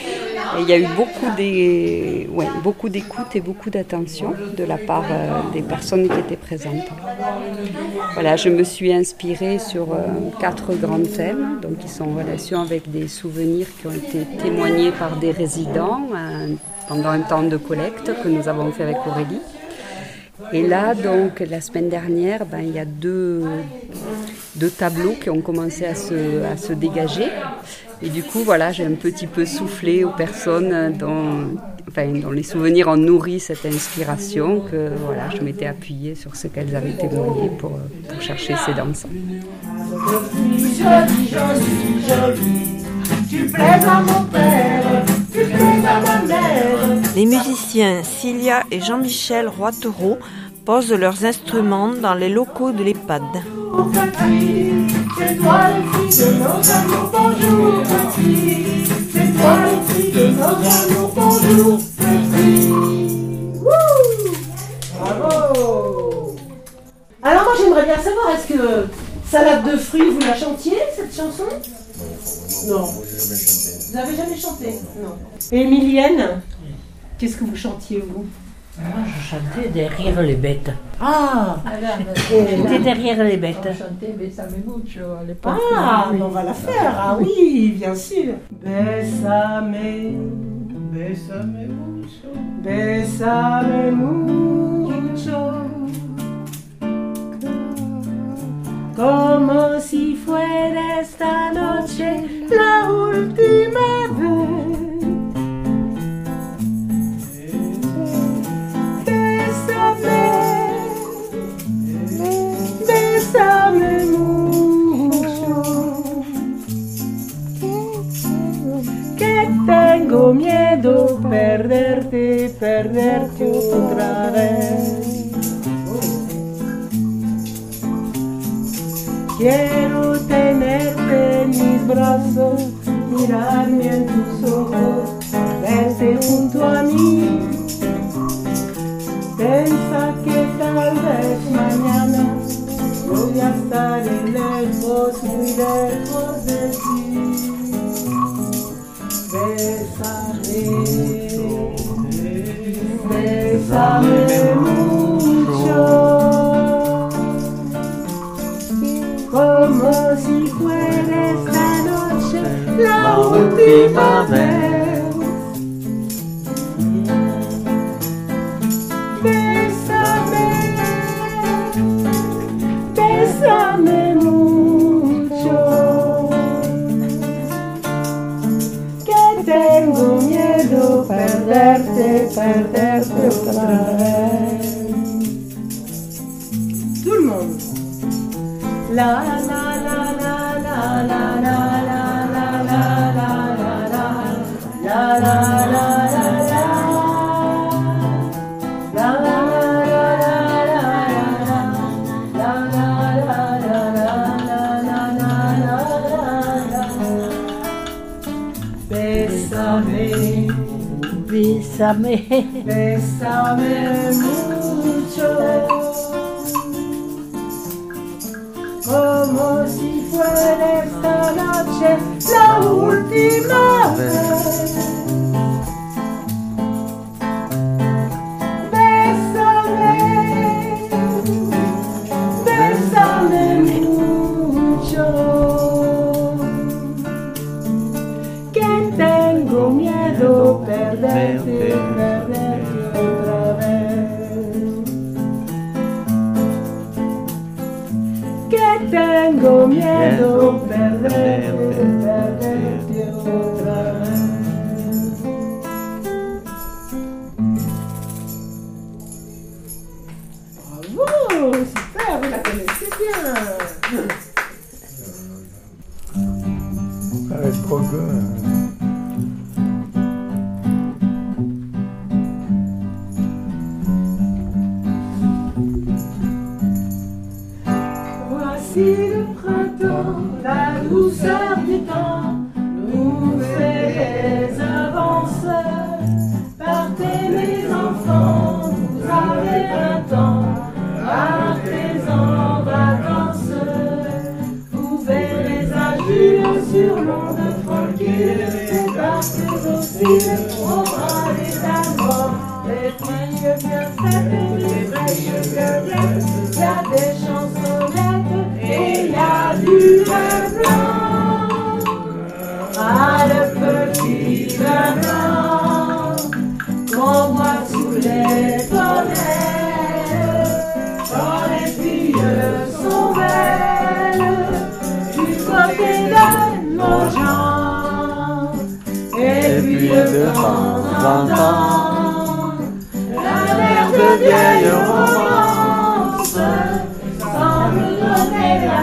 Et il y a eu beaucoup des, ouais, beaucoup d'écoute et beaucoup d'attention de la part euh, des personnes qui étaient présentes. Voilà, je me suis inspirée sur euh, quatre grands thèmes, donc qui sont en relation avec des souvenirs qui ont été témoignés par des résidents euh, pendant un temps de collecte que nous avons fait avec Aurélie. Et là, donc, la semaine dernière, ben, il y a deux, deux tableaux qui ont commencé à se, à se dégager. Et du coup, voilà, j'ai un petit peu soufflé aux personnes dont, enfin, dont les souvenirs ont nourri cette inspiration, que voilà, je m'étais appuyée sur ce qu'elles avaient témoigné pour, pour chercher ces danses. Jolie, jolie, jolie, tu plais à mon père, tu plais à ma mère. Les musiciens Cilia et Jean-Michel Roitereau posent leurs instruments dans les locaux de l'EHPAD. C'est toi le fils de nos amours, bonjour petit. C'est toi le fils de nos amours, bonjour petit. Bravo. Alors moi j'aimerais bien savoir, est-ce que Salade de fruits, vous la chantiez, cette chanson? Non. Vous n'avez jamais chanté? Non. Et Emilienne, qu'est-ce que vous chantiez, vous? Moi, je chantais derrière les bêtes. Ah, J'étais derrière les bêtes. On chantait Besame mucho à l'époque. Ah, on va la faire, ah oui, bien sûr. Besame, Besame mucho, besame mucho, como si fuera esta noche la última vez. Bésame mucho, que tengo miedo perderte, perderte otra vez. Quiero tenerte en mis brazos, mirarme en tus ojos, verte junto a mí. Pensa que tal vez mañana voy a estar lejos, muy lejos de ti. Bésame, bésame mucho, como si fuera esta noche la última vez. Bésame mucho, que tengo miedo perderte, perderte otra vez. Tout le monde. La la la la la la la la la la la la la la la. Bésame, bésame mucho, como si fuera esta noche la última vez. Bésame, bésame mucho, que tengo miedo perderte, perderte otra vez. Que tengo miedo perderte, perderte otra vez. Bravo, super, vous la connaissez bien. Avec Progue. Voici le printemps, la douceur du temps, nous fait les avances. Partez mes enfants, vous avez un temps, partez en vacances. Vous verrez à Jules sur l'onde tranquille, partez aussi au bras des Allemands, les fringues bien faites, les vrais cheveux bleus, y a des chansonnettes et y a du vin blanc. Ah, le petit vin blanc qu'on boit sous les tonnelles, quand les filles sont belles du côté de nos gens. Et puis de temps en temps, la mer de vieille romance semble donner la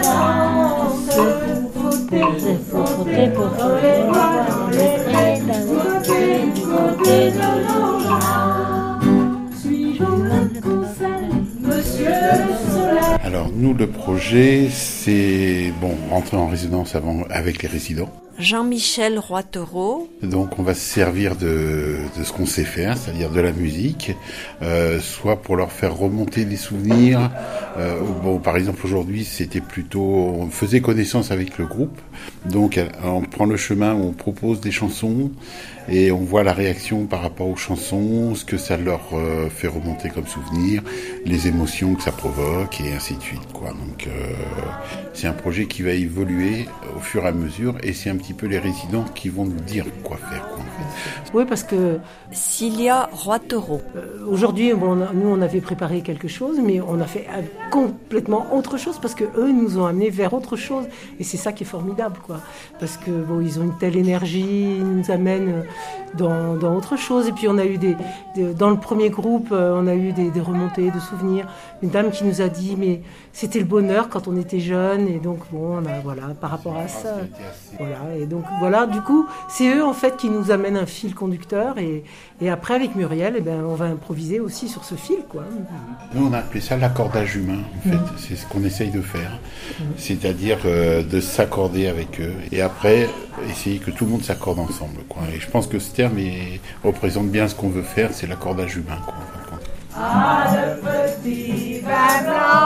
cadence pour frotter, pour frotter, pour frotter, dans les traits, du côté, du côté de nos gens. Suivons le conseil, monsieur le soleil. Alors nous, le projet, c'est bon, rentrer en résidence avant, avec les résidents. Jean-Michel Roitereau. Donc on va se servir de, de ce qu'on sait faire, c'est-à-dire de la musique, euh, soit pour leur faire remonter des souvenirs. Euh, bon, par exemple aujourd'hui c'était plutôt, on faisait connaissance avec le groupe, donc on prend le chemin où on propose des chansons et on voit la réaction par rapport aux chansons, ce que ça leur euh, fait remonter comme souvenir, les émotions que ça provoque et ainsi de suite, quoi. Donc euh, c'est un projet qui va évoluer au fur et à mesure et c'est un petit peu les résidents qui vont nous dire quoi faire, quoi, en fait. Oui, parce que Cilia Roitereau. Euh, aujourd'hui, bon, on a, nous on avait préparé quelque chose, mais on a fait euh, complètement autre chose parce que eux nous ont amenés vers autre chose et c'est ça qui est formidable, quoi. Parce que bon, ils ont une telle énergie, ils nous amènent dans, dans autre chose. Et puis on a eu des, des dans le premier groupe, euh, on a eu des, des remontées de souvenirs. Une dame qui nous a dit mais c'était le bonheur quand on était jeune et donc bon, on a, voilà, par rapport à ça, voilà. Et donc voilà, du coup, c'est eux en fait qui nous amènent un fil conducteur et, et après avec Muriel, eh ben, on va improviser aussi sur ce fil, quoi. Nous on a appelé ça l'accordage humain, en fait. Mmh. C'est ce qu'on essaye de faire, mmh. c'est-à-dire euh, de s'accorder avec eux et après essayer que tout le monde s'accorde ensemble, quoi. Et je pense que ce terme est, représente bien ce qu'on veut faire, c'est l'accordage humain, quoi, en fin de compte. Ah, le petit vin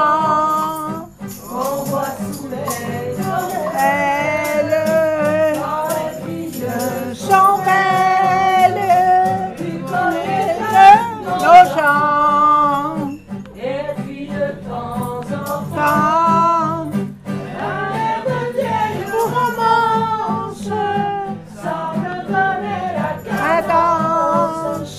blanc qu'on boit sous les oreilles, quand les filles sont belles du côté de nos gens. Et puis de temps en temps, la mer de vieille romance semble donner la cadence.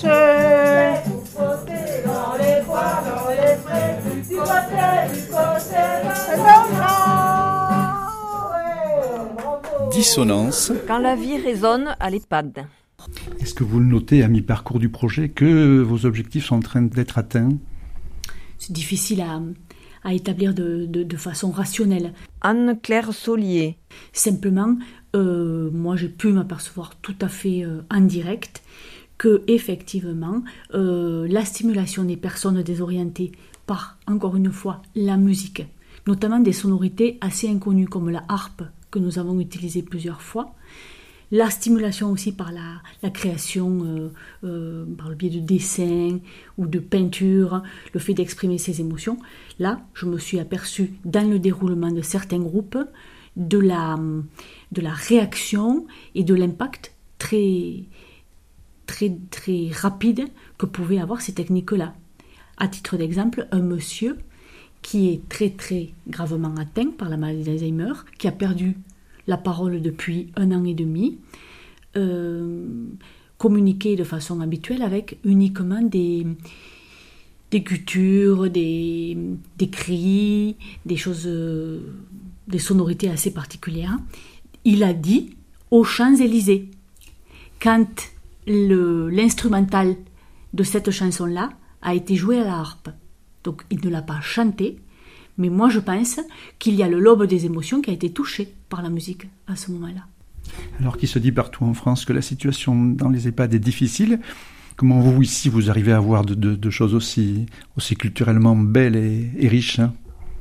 Dissonance. Quand la vie résonne à l'EHPAD. Est-ce que vous le notez à mi-parcours du projet que vos objectifs sont en train d'être atteints ? C'est difficile à, à établir de, de, de façon rationnelle. Anne-Claire Saulier. Simplement, euh, moi j'ai pu m'apercevoir tout à fait euh, en direct que effectivement euh, la stimulation des personnes désorientées par, encore une fois, la musique, notamment des sonorités assez inconnues comme la harpe que nous avons utilisée plusieurs fois, la stimulation aussi par la, la création euh, euh, par le biais de dessins ou de peinture, le fait d'exprimer ses émotions. Là, je me suis aperçue dans le déroulement de certains groupes de la, de la réaction et de l'impact très, très, très rapide que pouvaient avoir ces techniques-là. À titre d'exemple, un monsieur qui est très très gravement atteint par la maladie d'Alzheimer, qui a perdu la parole depuis un an et demi, euh, communiquait de façon habituelle avec uniquement des, des gutures, des, des cris, des choses, des sonorités assez particulières. Il a dit aux Champs-Élysées, quand le, l'instrumental de cette chanson-là a été joué à la harpe. Donc il ne l'a pas chanté, mais moi je pense qu'il y a le lobe des émotions qui a été touché par la musique à ce moment-là. Alors qu'il se dit partout en France que la situation dans les EHPAD est difficile, comment vous ici vous arrivez à voir de, de, de choses aussi, aussi culturellement belles et, et riches, hein ?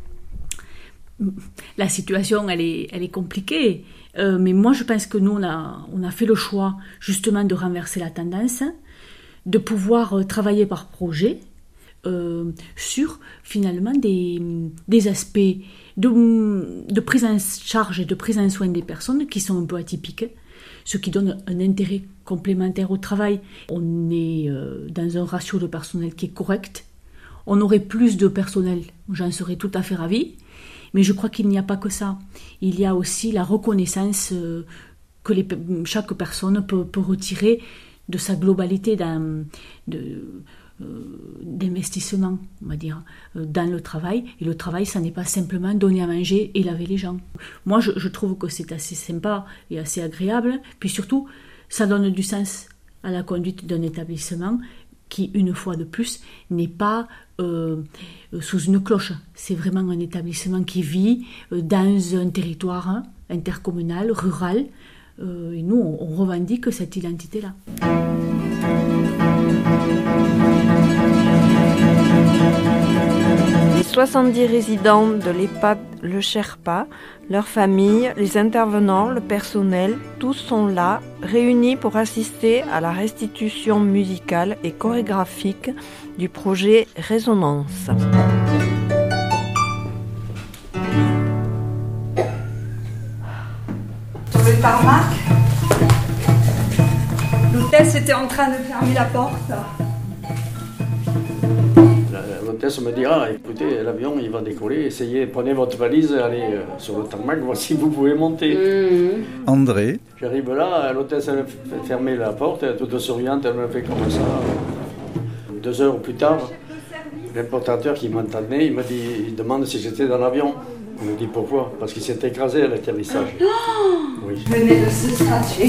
La situation elle est, elle est compliquée, euh, mais moi je pense que nous on a, on a fait le choix justement de renverser la tendance, de pouvoir travailler par projet, euh, sur finalement des, des aspects de, de prise en charge et de prise en soin des personnes qui sont un peu atypiques, ce qui donne un intérêt complémentaire au travail. On est euh, dans un ratio de personnel qui est correct. On aurait plus de personnel, j'en serais tout à fait ravie, mais je crois qu'il n'y a pas que ça. Il y a aussi la reconnaissance euh, que les, chaque personne peut, peut retirer de sa globalité d'un, de, euh, d'investissement, on va dire, euh, dans le travail. Et le travail, ça n'est pas simplement donner à manger et laver les gens. Moi, je, je trouve que c'est assez sympa et assez agréable. Puis surtout, ça donne du sens à la conduite d'un établissement qui, une fois de plus, n'est pas euh, sous une cloche. C'est vraiment un établissement qui vit euh, dans un territoire hein, intercommunal, rural. Euh, et nous, on, on revendique cette identité-là. Les soixante-dix résidents de l'EHPAD Le Sherpa, leurs familles, les intervenants, le personnel, tous sont là, réunis pour assister à la restitution musicale et chorégraphique du projet Résonance. Sur le tarmac, l'hôtesse était en train de fermer la porte. L'hôtesse me dira, écoutez, l'avion il va décoller, essayez, prenez votre valise, allez euh, sur le tarmac, voici vous pouvez monter. Mmh. André. J'arrive là, l'hôtesse elle fait fermer la porte, elle est toute souriante, elle me fait comme ça. Deux heures plus tard, l'importateur qui m'entendait, il me dit, il demande si j'étais dans l'avion. Il me dit pourquoi, parce qu'il s'est écrasé à l'atterrissage. Oh oui. Je venais de se scratcher.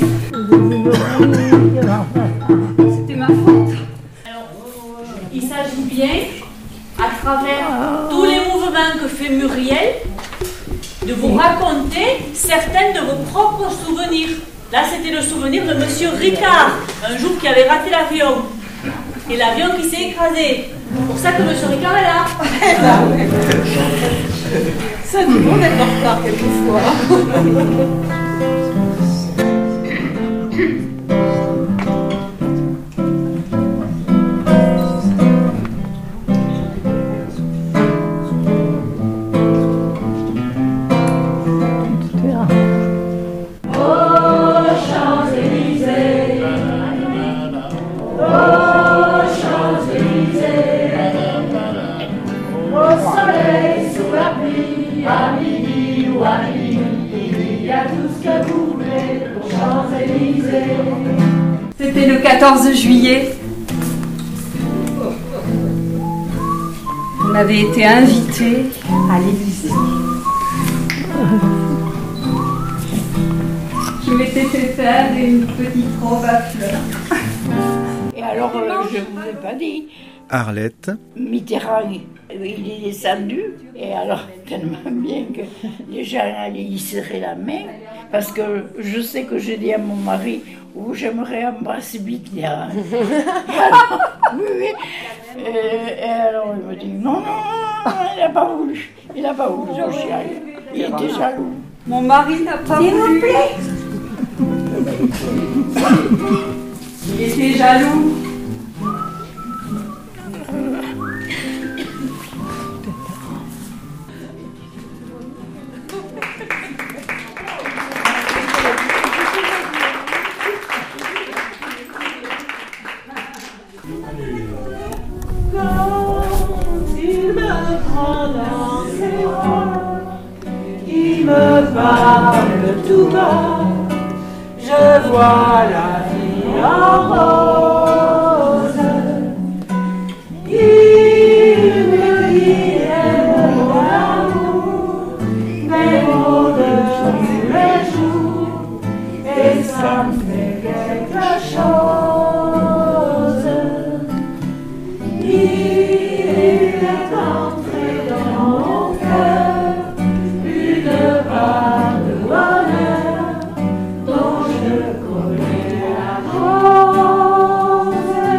C'était ma faute. Il s'agit bien, à travers tous les mouvements que fait Muriel, de vous raconter certains de vos propres souvenirs. Là, c'était le souvenir de Monsieur Ricard, un jour qui avait raté l'avion. Et l'avion qui s'est écrasé. C'est pour ça que Monsieur Ricard est là. Ça, tout le monde est en retard quelquefois. C'était le quatorze juillet. On avait été invités à l'Élysée. Je m'étais fait faire une petite robe à fleurs. Et alors, euh, je ne vous ai pas dit. Arlette. Mitterrand, il est descendu, et alors, tellement bien que les gens allaient y serrer la main, parce que je sais que j'ai dit à mon mari, oh, j'aimerais embrasser Mitterrand. Alors, oui, oui. Et, et alors, il me dit, non, non, non, il n'a pas voulu. Il n'a pas voulu, je suis allée. Il était jaloux. Mon mari n'a pas S'il voulu. vous plaît. Il était jaloux. Il me prend dans ses bras, il me parle tout bas, je vois la vie en rose. Il me dit aime-moi l'amour, des mots de tous les jours, et ça me fait quelque chose. Il est entré dans mon cœur une part de bonheur dont je connais la cause.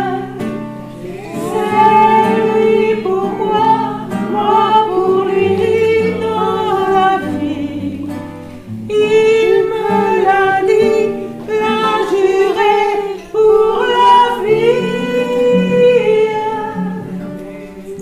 C'est lui pour moi, moi pour lui dans la vie. Il me l'a dit, l'a juré pour la vie.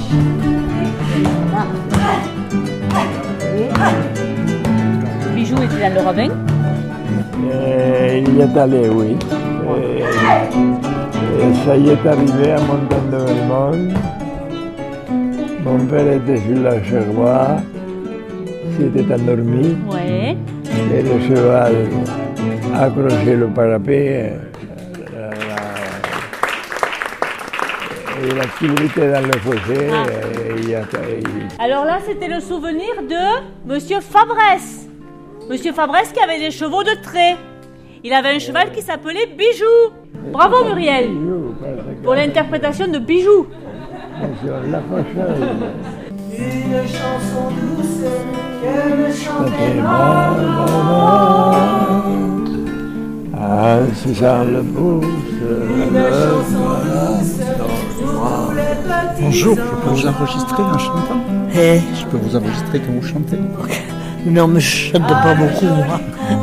Bijou était dans le ravin. Et il y est allé, oui. Et, et ça y est arrivé à Montagne-de-Belmont. Mon père était sur la Cherbois, s'était endormi. Ouais. Et le cheval accroché le parapet. Il a tilté dans le fossé. Ah. Et il a, il... Alors là, c'était le souvenir de Monsieur Fabresse. Monsieur Fabresse qui avait des chevaux de trait. Il avait un cheval qui s'appelait Bijou. Bravo Muriel pour l'interprétation de Bijou. La prochaine. Une chanson douce que me chantait Ah, c'est ça le pouce. Une chanson douce pour les petits. Bonjour, je peux vous enregistrer en chantant? Eh? Je peux vous enregistrer quand vous chantez? Non, mais je chante pas beaucoup, moi.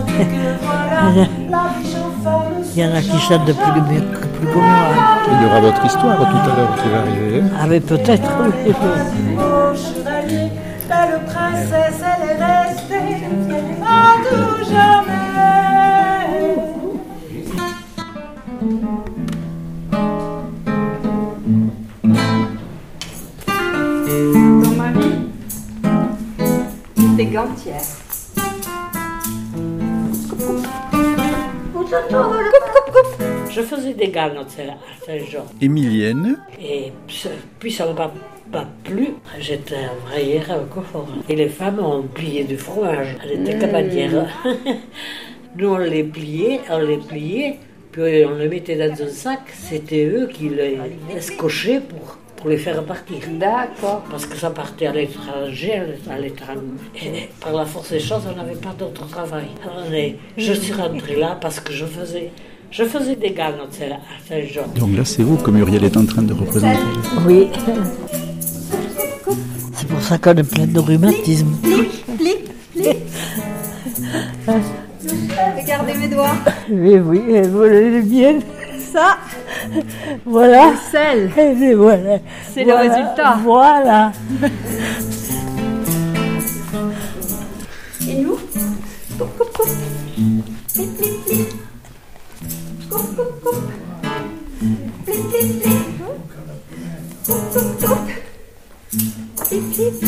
Il y en a qui chantent plus que, plus que moi. Il y aura votre histoire tout à l'heure qui va arriver. Ah, mais peut-être, oui. Chevalier, belle princesse, elle est restée à tout jamais. Dans ma vie, j'étais gantière. Je faisais des gants à Saint-Jean. Émilienne. Et puis ça ne m'a pas plu. J'étais ouvrière au coffre. Et les femmes ont plié du fromage. Elles étaient cabanières. Nous on les pliait, on les pliait, puis on les mettait dans un sac. C'était eux qui les escochaient pour, pour les faire partir. D'accord. Parce que ça partait à l'étranger, à l'étranger. Et par la force des choses, on n'avait pas d'autre travail. Alors, est, je suis rentrée là parce que je faisais... Je faisais des gants à Saint-Jean. Donc là, c'est vous que Muriel est en train de représenter. Oui. C'est pour ça qu'on est plein de rhumatisme. Pli, pli. Regardez mes doigts. Oui, oui, et voilà les miennes. Ça, Voilà. le sel. Et voilà. C'est Voilà. le résultat. Voilà. Et nous, coupe, coupe, coupe. Pli, pli, pli. Coupe, coupe, coupe. Pli, pli, pli. Coupe, coupe, coupe. Pli, pli, pli.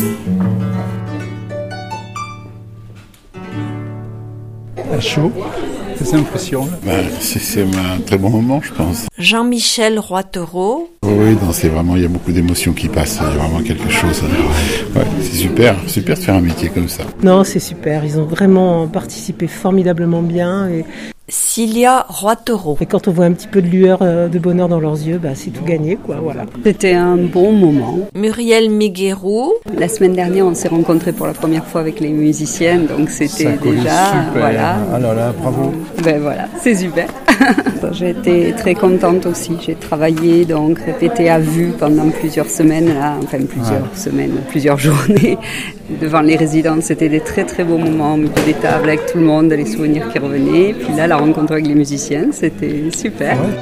À chaud, c'est impressionnant. Ben, c'est, c'est un très bon moment, je pense. Jean-Michel Roitereau. Oui, non, c'est vraiment, il y a beaucoup d'émotions qui passent. Il y a vraiment quelque chose. Ouais, c'est super, super de faire un métier comme ça. Non, c'est super. Ils ont vraiment participé formidablement bien. Et... Cilia Roitereau. Et quand on voit un petit peu de lueur euh, de bonheur dans leurs yeux, bah, c'est tout gagné, quoi. Voilà. C'était un bon moment. Muriel Méguérou. La semaine dernière, on s'est rencontrés pour la première fois avec les musiciennes, donc c'était Ça colle déjà, super. voilà. Ah là là, bravo. Ben voilà, c'est super. J'ai été très contente aussi. J'ai travaillé, donc répété à vue pendant plusieurs semaines, là, enfin plusieurs Ouais. semaines, plusieurs journées devant les résidents. C'était des très très beaux moments, au milieu des tables avec tout le monde, les souvenirs qui revenaient. Puis là, la rencontre avec les musiciens, c'était super. Ouais.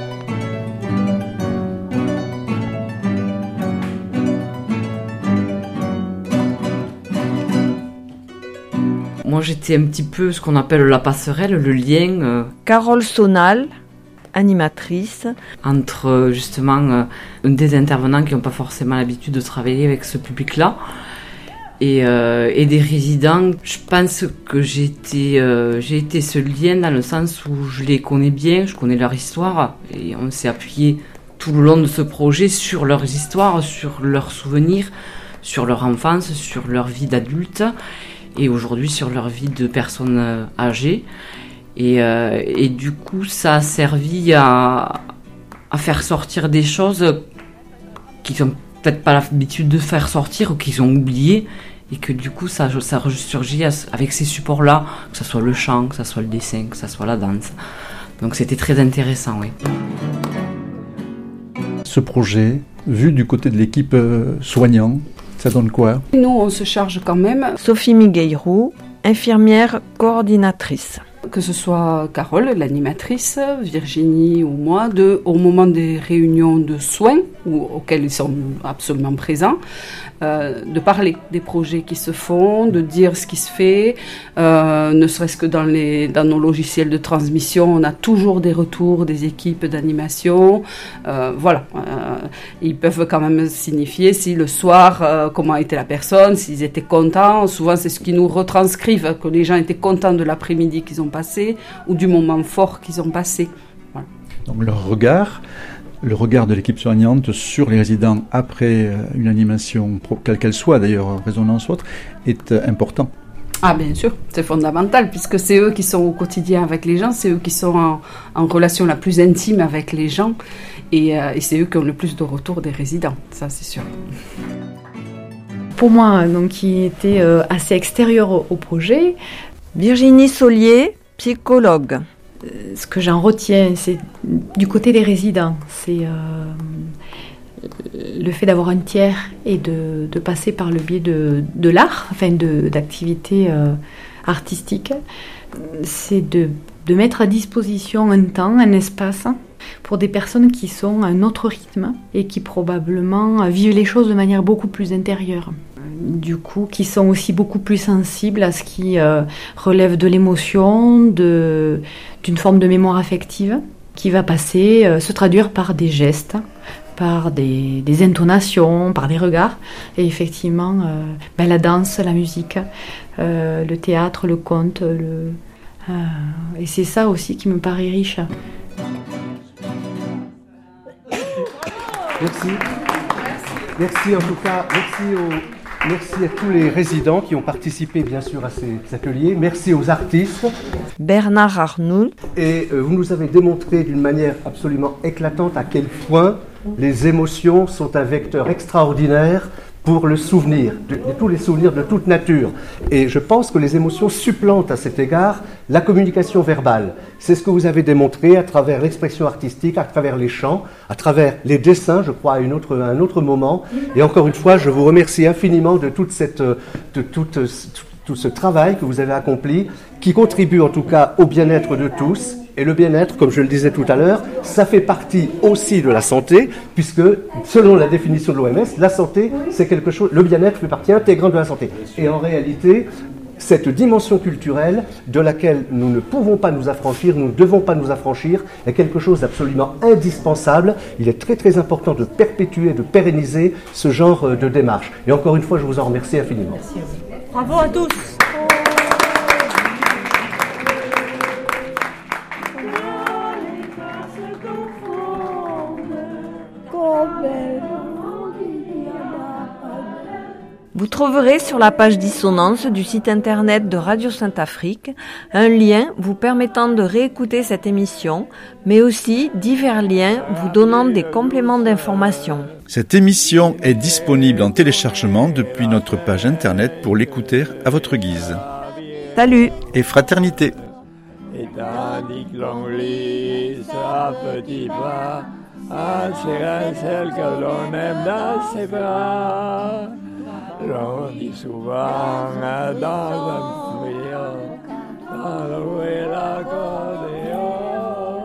Moi, j'étais un petit peu ce qu'on appelle la passerelle, le lien euh, Carole Sonal, animatrice. entre euh, justement euh, des intervenants qui n'ont pas forcément l'habitude de travailler avec ce public-là et, euh, et des résidents. Je pense que j'ai été, euh, j'ai été ce lien dans le sens où je les connais bien, je connais leur histoire et on s'est appuyé tout le long de ce projet sur leurs histoires, sur leurs souvenirs, sur leur enfance, sur leur vie d'adulte et aujourd'hui sur leur vie de personnes euh, âgées. Et, euh, et du coup, ça a servi à, à faire sortir des choses qu'ils n'ont peut-être pas l'habitude de faire sortir ou qu'ils ont oubliées. Et que du coup, ça, ça ressurgit avec ces supports-là, que ce soit le chant, que ce soit le dessin, que ce soit la danse. Donc c'était très intéressant, oui. Ce projet, vu du côté de l'équipe euh, soignant, ça donne quoi? Nous, on se charge quand même. Sophie Migueirou, infirmière coordinatrice. que ce soit Carole, l'animatrice, Virginie ou moi, de, au moment des réunions de soins où, auxquelles ils sont absolument présents, euh, de parler des projets qui se font, de dire ce qui se fait, euh, ne serait-ce que dans, les, dans nos logiciels de transmission, on a toujours des retours des équipes d'animation. Euh, voilà, euh, ils peuvent quand même signifier si le soir, euh, comment était la personne, s'ils étaient contents. Souvent, c'est ce qu'ils nous retranscrivent, que les gens étaient contents de l'après-midi qu'ils ont passé ou du moment fort qu'ils ont passé. Voilà. Donc leur regard, le regard de l'équipe soignante sur les résidents après une animation, quelle qu'elle soit d'ailleurs, résonance ou autre, est important. Ah bien sûr, c'est fondamental puisque c'est eux qui sont au quotidien avec les gens, c'est eux qui sont en, en relation la plus intime avec les gens et, euh, et c'est eux qui ont le plus de retours des résidents, ça c'est sûr. Pour moi, donc, qui était euh, assez extérieur au, au projet, Virginie Solier, psychologue. Euh, ce que j'en retiens, c'est du côté des résidents, c'est euh, le fait d'avoir un tiers et de, de passer par le biais de, de l'art, enfin de, d'activités euh, artistiques, c'est de, de mettre à disposition un temps, un espace pour des personnes qui sont à un autre rythme et qui probablement vivent les choses de manière beaucoup plus intérieure. Du coup, qui sont aussi beaucoup plus sensibles à ce qui euh, relève de l'émotion, de, d'une forme de mémoire affective qui va passer, euh, se traduire par des gestes, par des, des intonations, par des regards. Et effectivement, euh, ben, la danse, la musique, euh, le théâtre, le conte, le, euh, et c'est ça aussi qui me paraît riche. Merci. Merci en tout cas, merci, aux, merci à tous les résidents qui ont participé bien sûr à ces ateliers. Merci aux artistes. Bernard Arnould. Et euh, vous nous avez démontré d'une manière absolument éclatante à quel point les émotions sont un vecteur extraordinaire pour le souvenir, de, de tous les souvenirs de toute nature. Et je pense que les émotions supplantent à cet égard la communication verbale. C'est ce que vous avez démontré à travers l'expression artistique, à travers les chants, à travers les dessins, je crois, à, une autre, à un autre moment. Et encore une fois, je vous remercie infiniment de, toute cette, de toute, tout ce travail que vous avez accompli, qui contribue en tout cas au bien-être de tous. Et le bien-être, comme je le disais tout à l'heure, ça fait partie aussi de la santé, puisque selon la définition de l'O M S, la santé, c'est quelque chose, le bien-être fait partie intégrante de la santé. Et en réalité, cette dimension culturelle de laquelle nous ne pouvons pas nous affranchir, nous ne devons pas nous affranchir, est quelque chose d'absolument indispensable. Il est très très important de perpétuer, de pérenniser ce genre de démarche. Et encore une fois, je vous en remercie infiniment. Merci à vous. Bravo à tous. Vous trouverez sur la page Dissonance du site internet de Radio Sainte-Afrique un lien vous permettant de réécouter cette émission, mais aussi divers liens vous donnant des compléments d'information. Cette émission est disponible en téléchargement depuis notre page internet pour l'écouter à votre guise. Salut et fraternité. Et tandis que l'on lit sa petit pas, à celle que l'on aime dans ses bras. L'on dit souvent dans un fouillon, dans le et l'accordéon,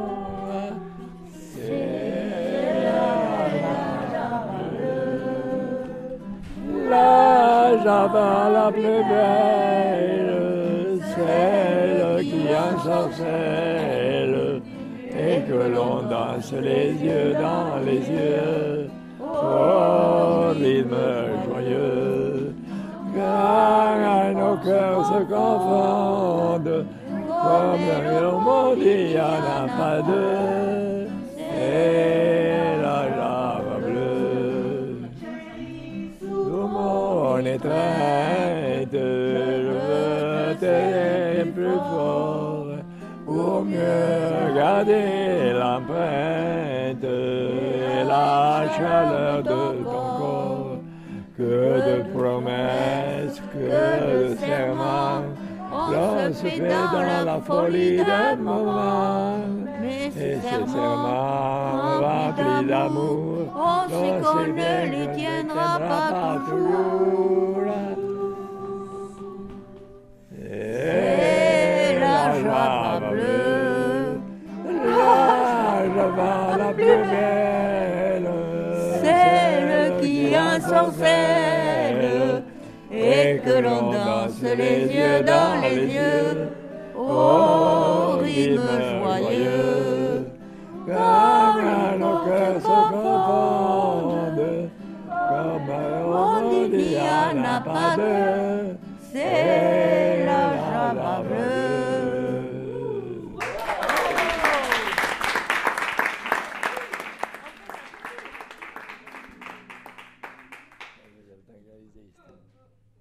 c'est la java la plus belle, celle qui ensorcelle, et que l'on danse les yeux dans les yeux, au rythme joyeux. Car nos cœurs se confondent, comme le monde il n'y en a pas deux, et la java bleue. Sous mon étreinte, je veux t'aimer plus fort, pour mieux garder l'empreinte et la chaleur de ton corps. Que de promesses, que de serments, l'on se fait dans la folie d'un moment. Et ces serments remplis d'amour, l'on sait bien que ne tiendra pas toujours. Et la joie celle qui ensorcelle et que l'on danse les yeux dans les yeux au rythme joyeux. Quand nos cœurs se confondent, comme on dit, il n'y en a pas deux, c'est la java bleue. Organization.